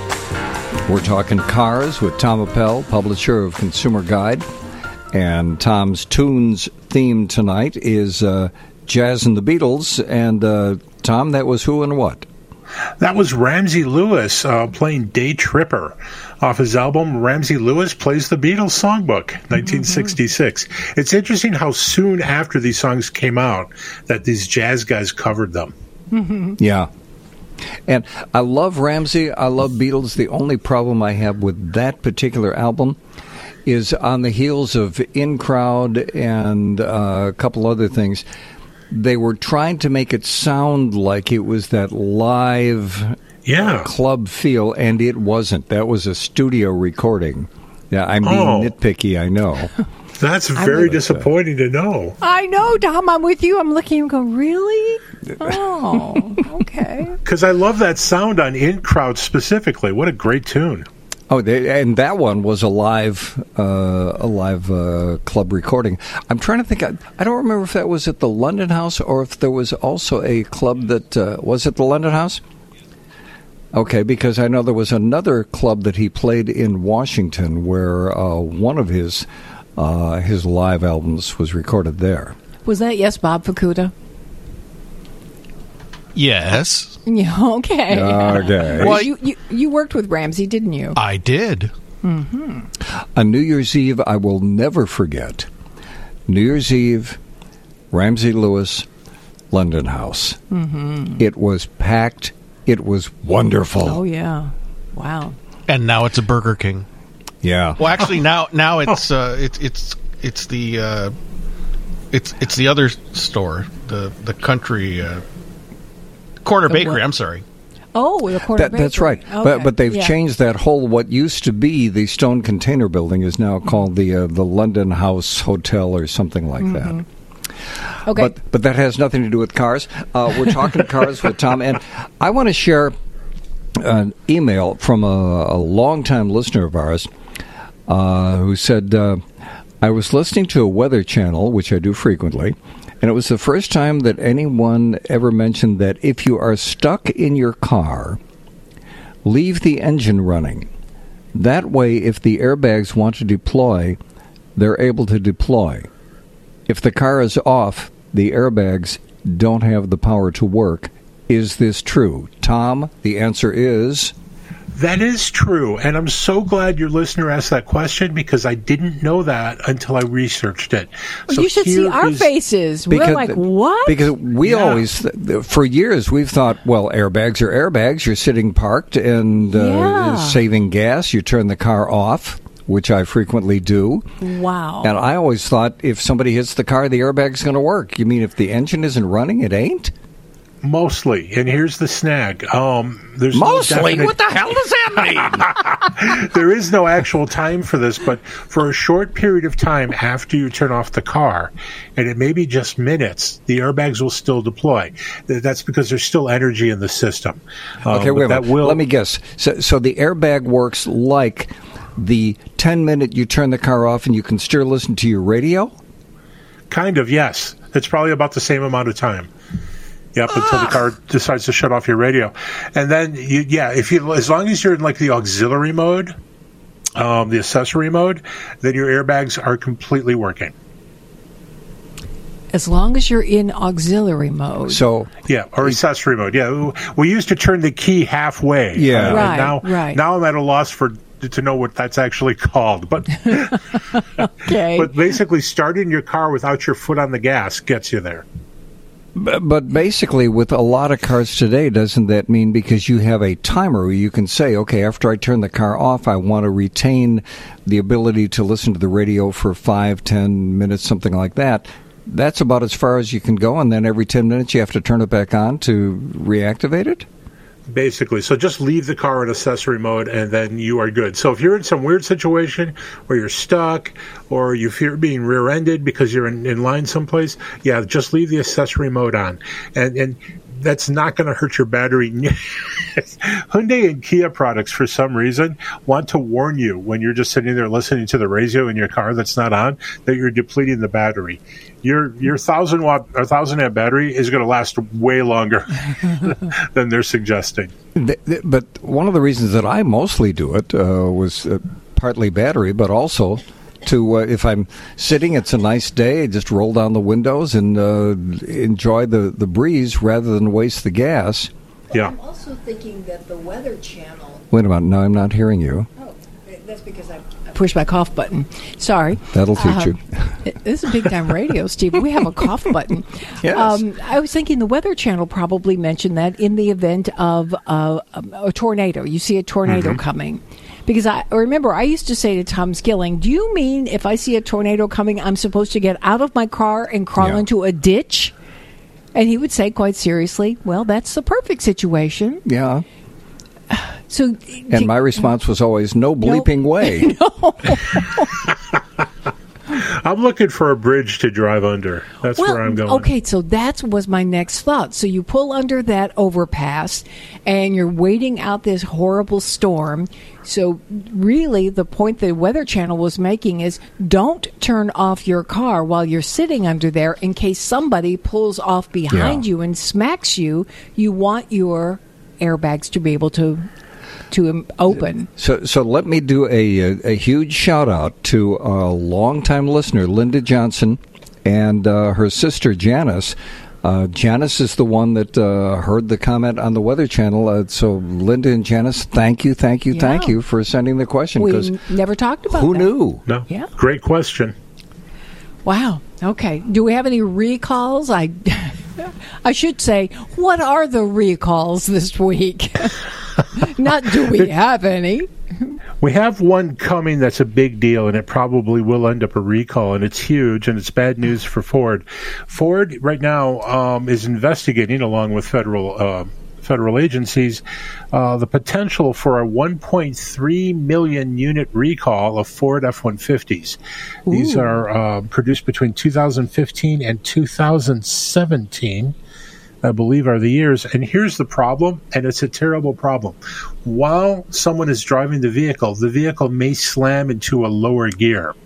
We're talking cars with Tom Appel, publisher of Consumer Guide. And Tom's Tunes theme tonight is uh, Jazz and the Beatles. And, uh, Tom, that was who and what? That was Ramsey Lewis uh, playing Day Tripper off his album Ramsey Lewis Plays the Beatles Songbook, nineteen sixty-six. Mm-hmm. It's interesting how soon after these songs came out that these jazz guys covered them. Mm-hmm. Yeah. And I love Ramsey. I love Beatles. The only problem I have with that particular album is on the heels of In Crowd and uh, a couple other things. They were trying to make it sound like it was that live yeah. club feel, and it wasn't. That was a studio recording. Yeah, I'm being oh. nitpicky, I know. That's very disappointing to know. I know, Tom. I'm with you. I'm looking and going, really? Oh, okay. Because I love that sound on In Crowd specifically. What a great tune. Oh, they, and that one was a live, uh, a live uh, club recording. I'm trying to think. I, I don't remember if that was at the London House or if there was also a club that uh, was at the London House. Okay, because I know there was another club that he played in Washington where uh, one of his uh, his live albums was recorded there. Was that Yes, Bob Fukuda? Yes. Yeah, okay. Okay. Well, you, you, you worked with Ramsey, didn't you? I did. Mm-hmm. A New Year's Eve I will never forget. New Year's Eve, Ramsey Lewis, London House. Mm-hmm. It was packed. It was wonderful. Oh, yeah. Wow. And now it's a Burger King. Yeah. Well, actually, now now it's uh, it's it's it's the uh, it's it's the other store, the the country uh, corner The bakery. what? I'm sorry. Oh, the corner That, that's bakery. right. Okay. But but they've Yeah. changed that whole, what used to be the Stone Container Building is now called the uh, the London House Hotel or something like Mm-hmm. that. Okay. But but that has nothing to do with cars. Uh, we're talking cars with Tom, and I want to share an email from a, a longtime listener of ours uh, who said, uh, I was listening to a weather channel, which I do frequently, and it was the first time that anyone ever mentioned that if you are stuck in your car, leave the engine running. That way, if the airbags want to deploy, they're able to deploy. If the car is off, the airbags don't have the power to work. Is this true? Tom, the answer is... That is true, and I'm so glad your listener asked that question because I didn't know that until I researched it. Well, So you should see here our is- faces. We're like, what? Because we Yeah. always, for years, we've thought, well, airbags are airbags. You're sitting parked and uh, Yeah. saving gas. You turn the car off, which I frequently do. Wow. And I always thought if somebody hits the car, the airbag's going to work. You mean if the engine isn't running, it ain't? Mostly, and here's the snag. Um, there's Mostly? no definite, What the hell does that mean? There is no actual time for this, but for a short period of time after you turn off the car, and it may be just minutes, the airbags will still deploy. Th- That's because there's still energy in the system. Um, Okay, but wait a that minute. will, Let me guess. So, so the airbag works like the ten minute you turn the car off and you can still listen to your radio? Kind of, yes. It's probably about the same amount of time. Yep, until the car decides to shut off your radio. And then, you, yeah, if you as long as you're in like the auxiliary mode, um, the accessory mode, then your airbags are completely working. As long as you're in auxiliary mode. So, Yeah, or accessory mode. Yeah, we used to turn the key halfway. Yeah. uh, and Right, now, right. now I'm at a loss for to know what that's actually called. But Okay. but basically, starting your car without your foot on the gas gets you there. b- but basically, with a lot of cars today, doesn't that mean because you have a timer where you can say, okay, after I turn the car off, I want to retain the ability to listen to the radio for five, ten minutes, something like that. That's about as far as you can go, and then every ten minutes you have to turn it back on to reactivate it? Basically, so just leave the car in accessory mode and then you are good. So if you're in some weird situation where you're stuck or you fear being rear-ended because you're in, in line someplace, yeah, just leave the accessory mode on. And and that's not going to hurt your battery. Hyundai and Kia products, for some reason, want to warn you when you're just sitting there listening to the radio in your car that's not on, that you're depleting the battery. Your your thousand watt or thousand amp battery is going to last way longer than they're suggesting. Th- th- But one of the reasons that I mostly do it uh, was uh, partly battery, but also to, uh, if I'm sitting, it's a nice day, I just roll down the windows and uh, enjoy the, the breeze rather than waste the gas. Yeah. I'm also thinking that the Weather Channel... Wait a minute, no, I'm not hearing you. Oh, that's because I pushed my cough button. Sorry. That'll teach Um, you. it- This is big time radio, Steve. We have a cough button. Yes. Um, I was thinking the Weather Channel probably mentioned that in the event of uh, a, a tornado. You see a tornado coming. Because I remember I used to say to Tom Skilling, do you mean if I see a tornado coming, I'm supposed to get out of my car and crawl Yeah. into a ditch? And he would say quite seriously, well, that's the perfect situation. Yeah. So, And my response was always, no bleeping way. I'm looking for a bridge to drive under. That's well, where I'm going. okay, so that was my next thought. So you pull under that overpass and you're waiting out this horrible storm. So really the point the Weather Channel was making is don't turn off your car while you're sitting under there in case somebody pulls off behind Yeah. you and smacks you. You want your airbags to be able to to um, open. So, so let me do a, a, a huge shout out to a longtime listener, Linda Johnson, and uh, her sister Janice. Uh, Janice is the one that uh, heard the comment on the Weather Channel. Uh, so, Linda and Janice, thank you, thank you, Yeah. thank you for sending the question. We Because n- never talked about who that. knew? No. Yeah. Great question. Wow. Okay. Do we have any recalls? I I should say, what are the recalls this week? Not do we have any? We have one coming that's a big deal, and it probably will end up a recall, and it's huge, and it's bad news for Ford. Ford right now um, is investigating, along with federal uh, federal agencies, uh, the potential for a one point three million unit recall of Ford F one fifties. These Ooh. are uh, produced between two thousand fifteen and two thousand seventeen. I believe are the years. And here's the problem, and it's a terrible problem. While someone is driving the vehicle, the vehicle may slam into a lower gear.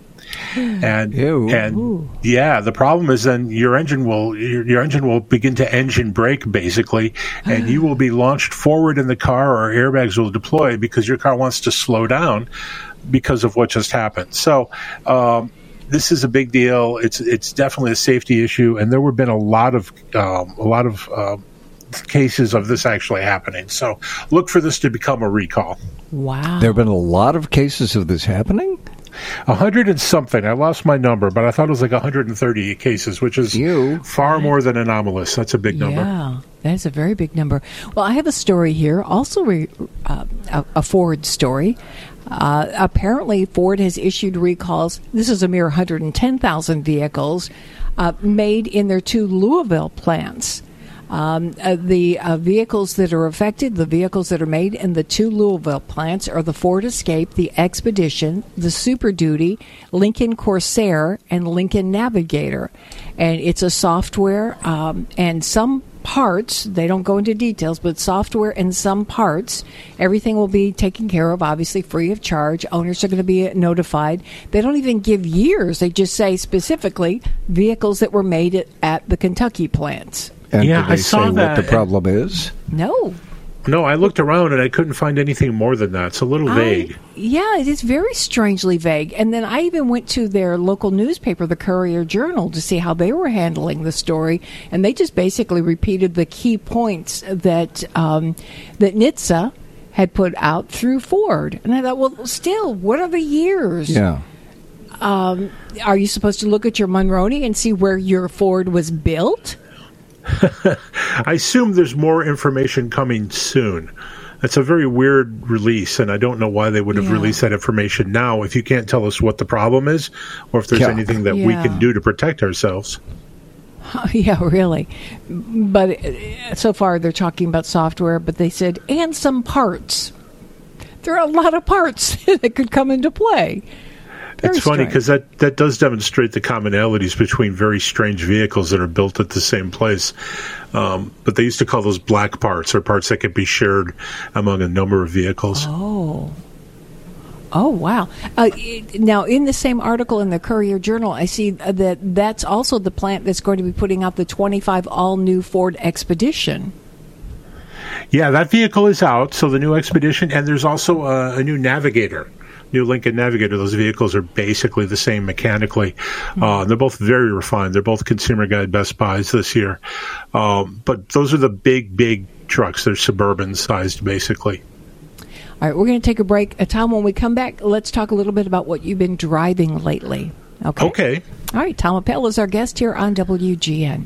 And Ew. and Ooh. yeah, the problem is then your engine will your, your engine will begin to engine brake basically, and you will be launched forward in the car, or airbags will deploy because your car wants to slow down because of what just happened. So um, this is a big deal. It's it's definitely a safety issue, and there have been a lot of um, a lot of uh, cases of this actually happening. So look for this to become a recall. Wow. There have been a lot of cases of this happening? A hundred and something. I lost my number, but I thought it was like one hundred thirty cases, which is You. far more than anomalous. That's a big number. Yeah, that is a very big number. Well, I have a story here, also re, uh, a, a Ford story. Uh, apparently, Ford has issued recalls. This is a mere one hundred ten thousand vehicles uh, made in their two Louisville plants. Um, uh, the uh, vehicles that are affected, the vehicles that are made in the two Louisville plants are the Ford Escape, the Expedition, the Super Duty, Lincoln Corsair, and Lincoln Navigator. And it's a software um, and some parts, they don't go into details, but software and some parts, everything will be taken care of, obviously free of charge. Owners are going to be notified. They don't even give years. They just say specifically vehicles that were made at, at the Kentucky plants. And Yeah, do they I saw say that. what the problem is? No. No, I looked around and I couldn't find anything more than that. It's a little vague. I, yeah, it is very strangely vague. And then I even went to their local newspaper, the Courier Journal, to see how they were handling the story. And they just basically repeated the key points that um, that N H T S A had put out through Ford. And I thought, well, still, what are the years? Yeah. Um, are you supposed to look at your Monroney and see where your Ford was built? I assume there's more information coming soon. It's a very weird release, and I don't know why they would have Yeah. released that information now if you can't tell us what the problem is or if there's Yeah. anything that we Yeah. can do to protect ourselves. Yeah, really. But uh, so far they're talking about software, but they said, and some parts. There are a lot of parts that could come into play. Very It's funny strange. because that, that does demonstrate the commonalities between very strange vehicles that are built at the same place. Um, but they used to call those black parts, or parts that could be shared among a number of vehicles. Oh. Oh, wow. Uh, it, now, in the same article in the Courier Journal, I see that that's also the plant that's going to be putting out the twenty-five all-new Ford Expedition. Yeah, that vehicle is out, so the new Expedition, and there's also a, a new Navigator. New Lincoln Navigator. Those vehicles are basically the same mechanically. Mm-hmm. Uh, they're both very refined. They're both Consumer Guide Best Buys this year. Um, but those are the big, big trucks. They're suburban sized, basically. All right, we're going to take a break. Uh, Tom, when we come back, let's talk a little bit about what you've been driving lately. Okay. Okay. All right, Tom Appel is our guest here on W G N.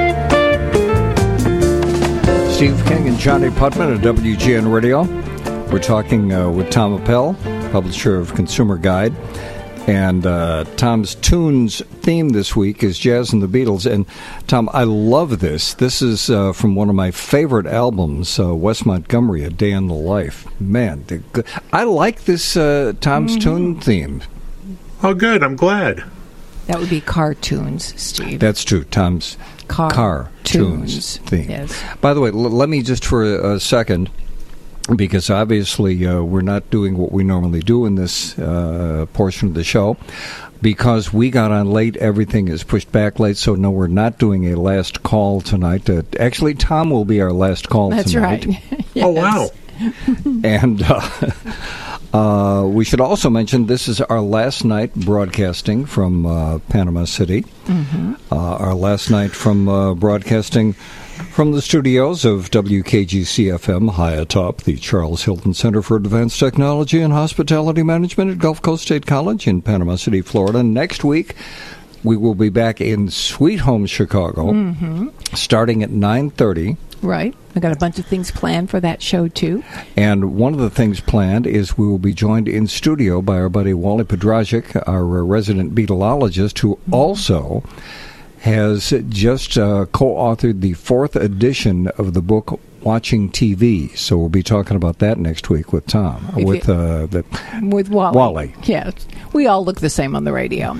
Steve King and Johnny Putman at W G N Radio. We're talking uh, with Tom Appel, publisher of Consumer Guide. And uh, Tom's Tunes theme this week is Jazz and the Beatles. And, Tom, I love this. This is uh, from one of my favorite albums, uh, Wes Montgomery, A Day in the Life. Man, good. I like this uh, Tom's mm-hmm. Tune theme. Oh, good. I'm glad. That would be cartoons, Steve. That's true. Tom's Car, car tunes, tunes theme. Yes. By the way, l- let me just for a, a second, because obviously uh, we're not doing what we normally do in this uh, portion of the show. Because we got on late, everything is pushed back late, so no, we're not doing a last call tonight. Uh, actually, Tom will be our last call That's tonight. That's right. Yes. Oh, wow. And uh, uh, we should also mention this is our last night broadcasting from uh, Panama City. Mm-hmm. Uh, our last night from uh, broadcasting from the studios of W K G C F M high atop the Charles Hilton Center for Advanced Technology and Hospitality Management at Gulf Coast State College in Panama City, Florida. Next week, we will be back in Sweet Home Chicago, mm-hmm. starting at nine thirty. Right. I got a bunch of things planned for that show, too. And one of the things planned is we will be joined in studio by our buddy Wally Podrazik, our resident Beatleologist, who mm-hmm. also has just uh, co-authored the fourth edition of the book Watching T V. So we'll be talking about that next week with Tom, if with you, uh, the with Wally. Wally. Yes, we all look the same on the radio.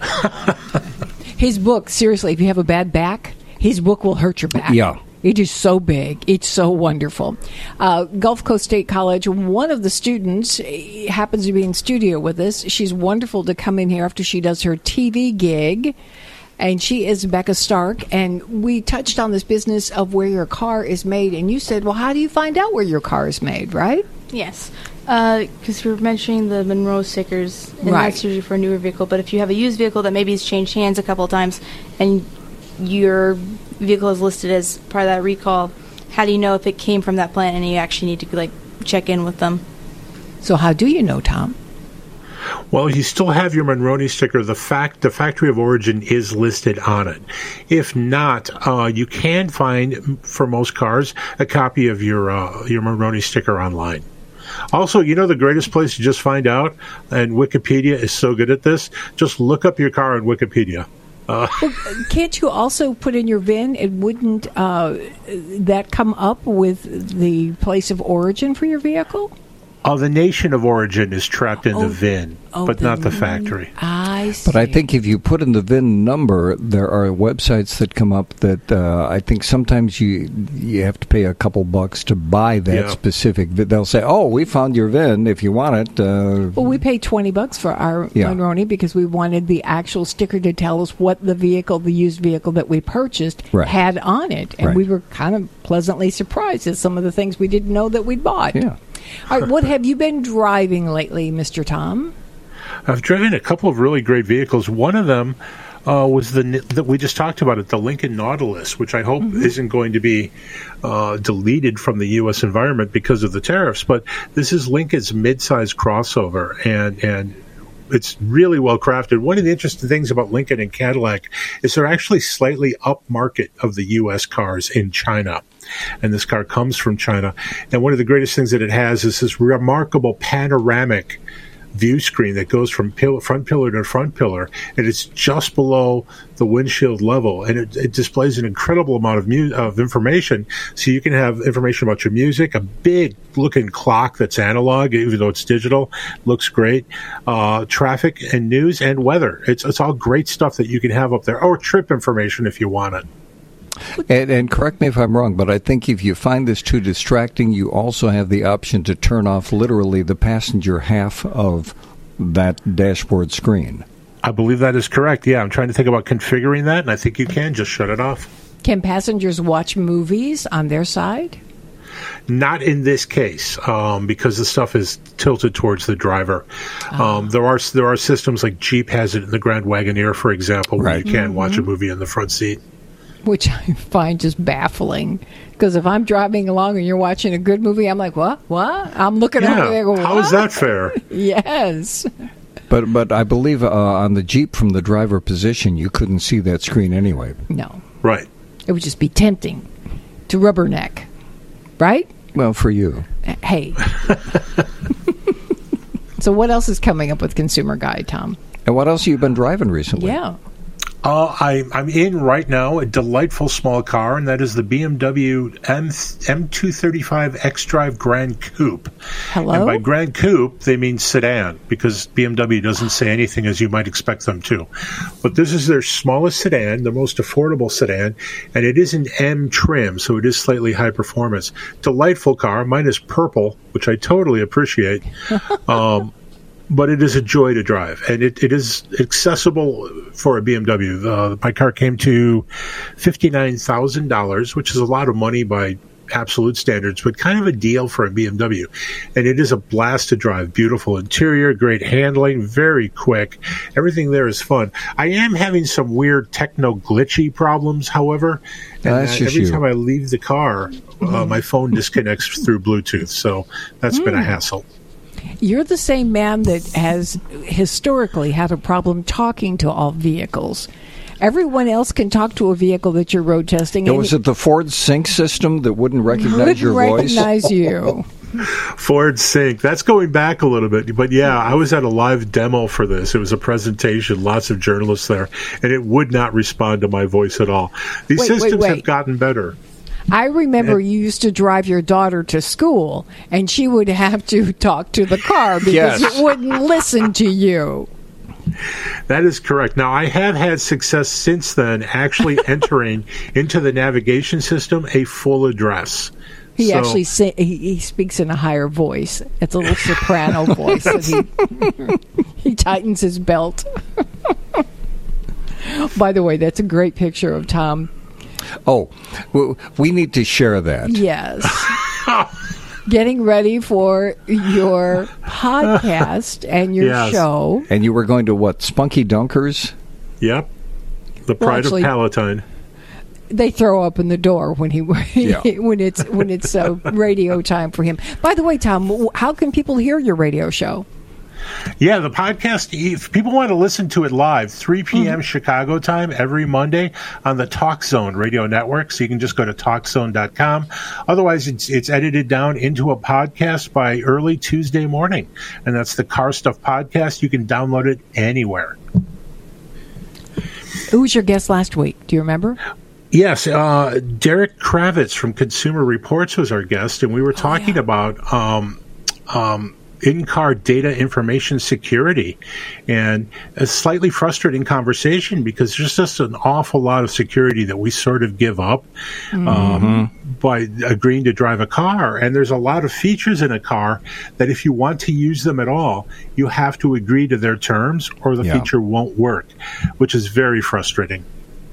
His book, seriously, if you have a bad back, his book will hurt your back. Yeah. It is so big. It's so wonderful. Uh, Gulf Coast State College, one of the students happens to be in studio with us. She's wonderful to come in here after she does her T V gig. And she is Becca Stark, and we touched on this business of where your car is made, and you said, well, how do you find out where your car is made, right? Yes, because uh, we were mentioning the Monroe stickers, and right. that's usually for a newer vehicle, but if you have a used vehicle that maybe has changed hands a couple of times, and your vehicle is listed as part of that recall, how do you know if it came from that plant, and you actually need to like check in with them? So how do you know, Tom? Well, you still have your Monroney sticker. The fact, the factory of origin is listed on it. If not, uh, you can find, for most cars, a copy of your uh, your Monroney sticker online. Also, you know the greatest place to just find out, and Wikipedia is so good at this, just look up your car on Wikipedia. Uh, well, can't you also put in your V I N? It wouldn't uh, that come up with the place of origin for your vehicle? Oh, the nation of origin is trapped in oh, the V I N, oh, but the not the V I N. factory. I see. But I think if you put in the V I N number, there are websites that come up that uh, I think sometimes you you have to pay a couple bucks to buy that Yeah. specific. They'll say, "Oh, we found your V I N. If you want it." Uh, Well, we paid twenty bucks for our Yeah. Monroney because we wanted the actual sticker to tell us what the vehicle, the used vehicle that we purchased, Right. had on it, and Right. we were kind of pleasantly surprised at some of the things we didn't know that we'd bought. yeah. All right, what have you been driving lately, Mister Tom? I've driven a couple of really great vehicles. One of them uh, was the that we just talked about it, the Lincoln Nautilus, which I hope mm-hmm. isn't going to be uh, deleted from the U S environment because of the tariffs. But this is Lincoln's mid-size crossover, and and it's really well crafted. One of the interesting things about Lincoln and Cadillac is they're actually slightly upmarket of the U S cars in China. And this car comes from China. And one of the greatest things that it has is this remarkable panoramic view screen that goes from pill- front pillar to front pillar, and it's just below the windshield level, and it, it displays an incredible amount of mu- of information. So you can have information about your music, a big looking clock that's analog, even though it's digital, looks great, uh, traffic and news and weather. It's it's all great stuff that you can have up there, or trip information if you want it. And, and correct me if I'm wrong, but I think if you find this too distracting, you also have the option to turn off literally the passenger half of that dashboard screen. I believe that is correct. Yeah, I'm trying to think about configuring that, and I think you can just shut it off. Can passengers watch movies on their side? Not in this case, um, because the stuff is tilted towards the driver. Oh. Um, there are there are systems like Jeep has it in the Grand Wagoneer, for example, where Right. you can Mm-hmm. watch a movie in the front seat. Which I find just baffling. Because if I'm driving along and you're watching a good movie, I'm like, what? What? I'm looking Yeah, over there going, how is that fair? Yes. But but I believe uh, on the Jeep from the driver position, you couldn't see that screen anyway. No. Right. It would just be tempting to rubberneck. Right? Well, for you. Hey. So what else is coming up with Consumer Guide, Tom? And what else have you been driving recently? Yeah. Uh, I, I'm in right now a delightful small car, and that is the B M W M, M two thirty-five X-Drive Grand Coupe. Hello? And by Grand Coupe, they mean sedan, because B M W doesn't say anything as you might expect them to. But this is their smallest sedan, the most affordable sedan, and it is an M trim, so it is slightly high performance. Delightful car. Mine is purple, which I totally appreciate. Um But it is a joy to drive, and it, it is accessible for a B M W. Uh, my car came to fifty-nine thousand dollars, which is a lot of money by absolute standards, but kind of a deal for a B M W. And it is a blast to drive. Beautiful interior, great handling, very quick. Everything there is fun. I am having some weird techno glitchy problems, however. And That's uh, just every you. time I leave the car, uh, my phone disconnects through Bluetooth, so that's been a hassle. You're the same man that has historically had a problem talking to all vehicles. Everyone else can talk to a vehicle that you're road testing. Now, and was it the Ford Sync system that wouldn't recognize wouldn't your voice? recognize you. Ford Sync. That's going back a little bit. But yeah, I was at a live demo for this. It was a presentation, lots of journalists there, and it would not respond to my voice at all. These Wait, wait, systems wait. have gotten better. I remember you used to drive your daughter to school, and she would have to talk to the car because Yes. it wouldn't listen to you. That is correct. Now, I have had success since then actually entering into the navigation system a full address. He So- actually say, he, he speaks in a higher voice. It's a little soprano voice. That he, he tightens his belt. By the way, that's a great picture of Tom. Oh, w- we need to share that. Yes. Getting ready for your podcast and your Yes. show. And you were going to what? Spunky Dunkers? Yep. The Well, pride actually- of Palatine. They throw up in the door when he Yeah. when it's when it's uh, radio time for him. By the way, Tom, w- how can people hear your radio show? Yeah, the podcast, if people want to listen to it live, three p.m. Mm-hmm. Chicago time every Monday on the Talk Zone radio network. So you can just go to talk zone dot com. Otherwise, it's it's edited down into a podcast by early Tuesday morning. And that's the Car Stuff Podcast. You can download it anywhere. Who was your guest last week? Do you remember? Yes, uh, Derek Kravitz from Consumer Reports was our guest, and we were talking yeah. about um, um, in-car data information security, and a slightly frustrating conversation because there's just an awful lot of security that we sort of give up um, by agreeing to drive a car. And there's a lot of features in a car that if you want to use them at all, you have to agree to their terms or the Yeah. feature won't work, which is very frustrating.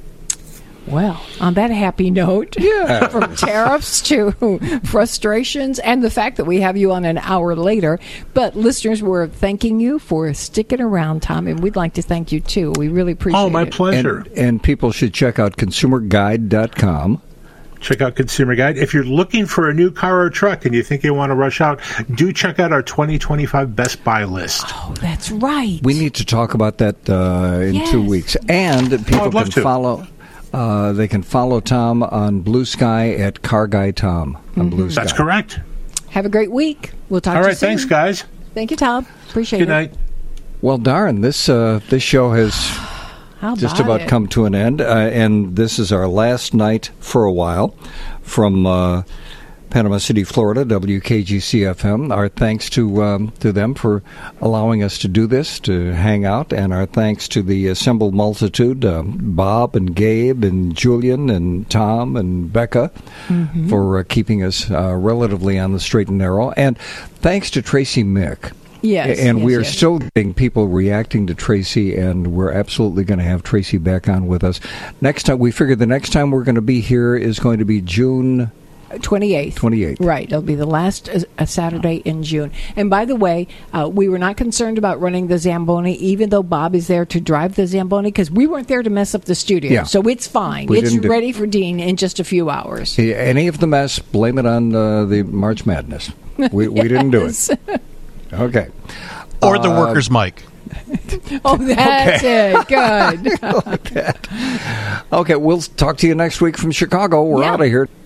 Well, on that happy note, yeah. from tariffs to frustrations and the fact that we have you on an hour later. But listeners, we're thanking you for sticking around, Tom, and we'd like to thank you, too. We really appreciate it. Oh, my pleasure. And, and people should check out consumer guide dot com. Check out Consumer Guide. If you're looking for a new car or truck and you think you want to rush out, do check out our twenty twenty-five Best Buy list. Oh, that's right. We need to talk about that uh, in Yes. two weeks. And people I'd love can to. follow... Uh, they can follow Tom on Blue Sky at Car Guy Tom on Blue Sky. That's correct. Have a great week. We'll talk All to right, you soon. thanks, guys. Thank you, Tom. Appreciate Good it. night. Well, darn, this uh, this show has How just about about it? come to an end, uh, and this is our last night for a while from uh, Panama City, Florida, W K G C F M. Our thanks to um, to them for allowing us to do this, to hang out, and our thanks to the assembled multitude, uh, Bob and Gabe and Julian and Tom and Becca, Mm-hmm. for uh, keeping us uh, relatively on the straight and narrow. And thanks to Tracy Mick. Yes, And yes, we are yes. still getting people reacting to Tracy, and we're absolutely going to have Tracy back on with us. Next time, we figure the next time we're going to be here is going to be June twenty-eighth. twenty-eighth. Right. It'll be the last uh, uh, Saturday in June. And by the way, uh, we were not concerned about running the Zamboni, even though Bob is there to drive the Zamboni, because we weren't there to mess up the studio. Yeah. So it's fine. We it's didn't do- ready for Dean in just a few hours. Any of the mess, blame it on uh, the March Madness. We, we didn't do it. Yes. Okay. Or the Uh, workers' mic. Oh, that's it. Good. Like that. Okay, we'll talk to you next week from Chicago. We're Yeah. out of here.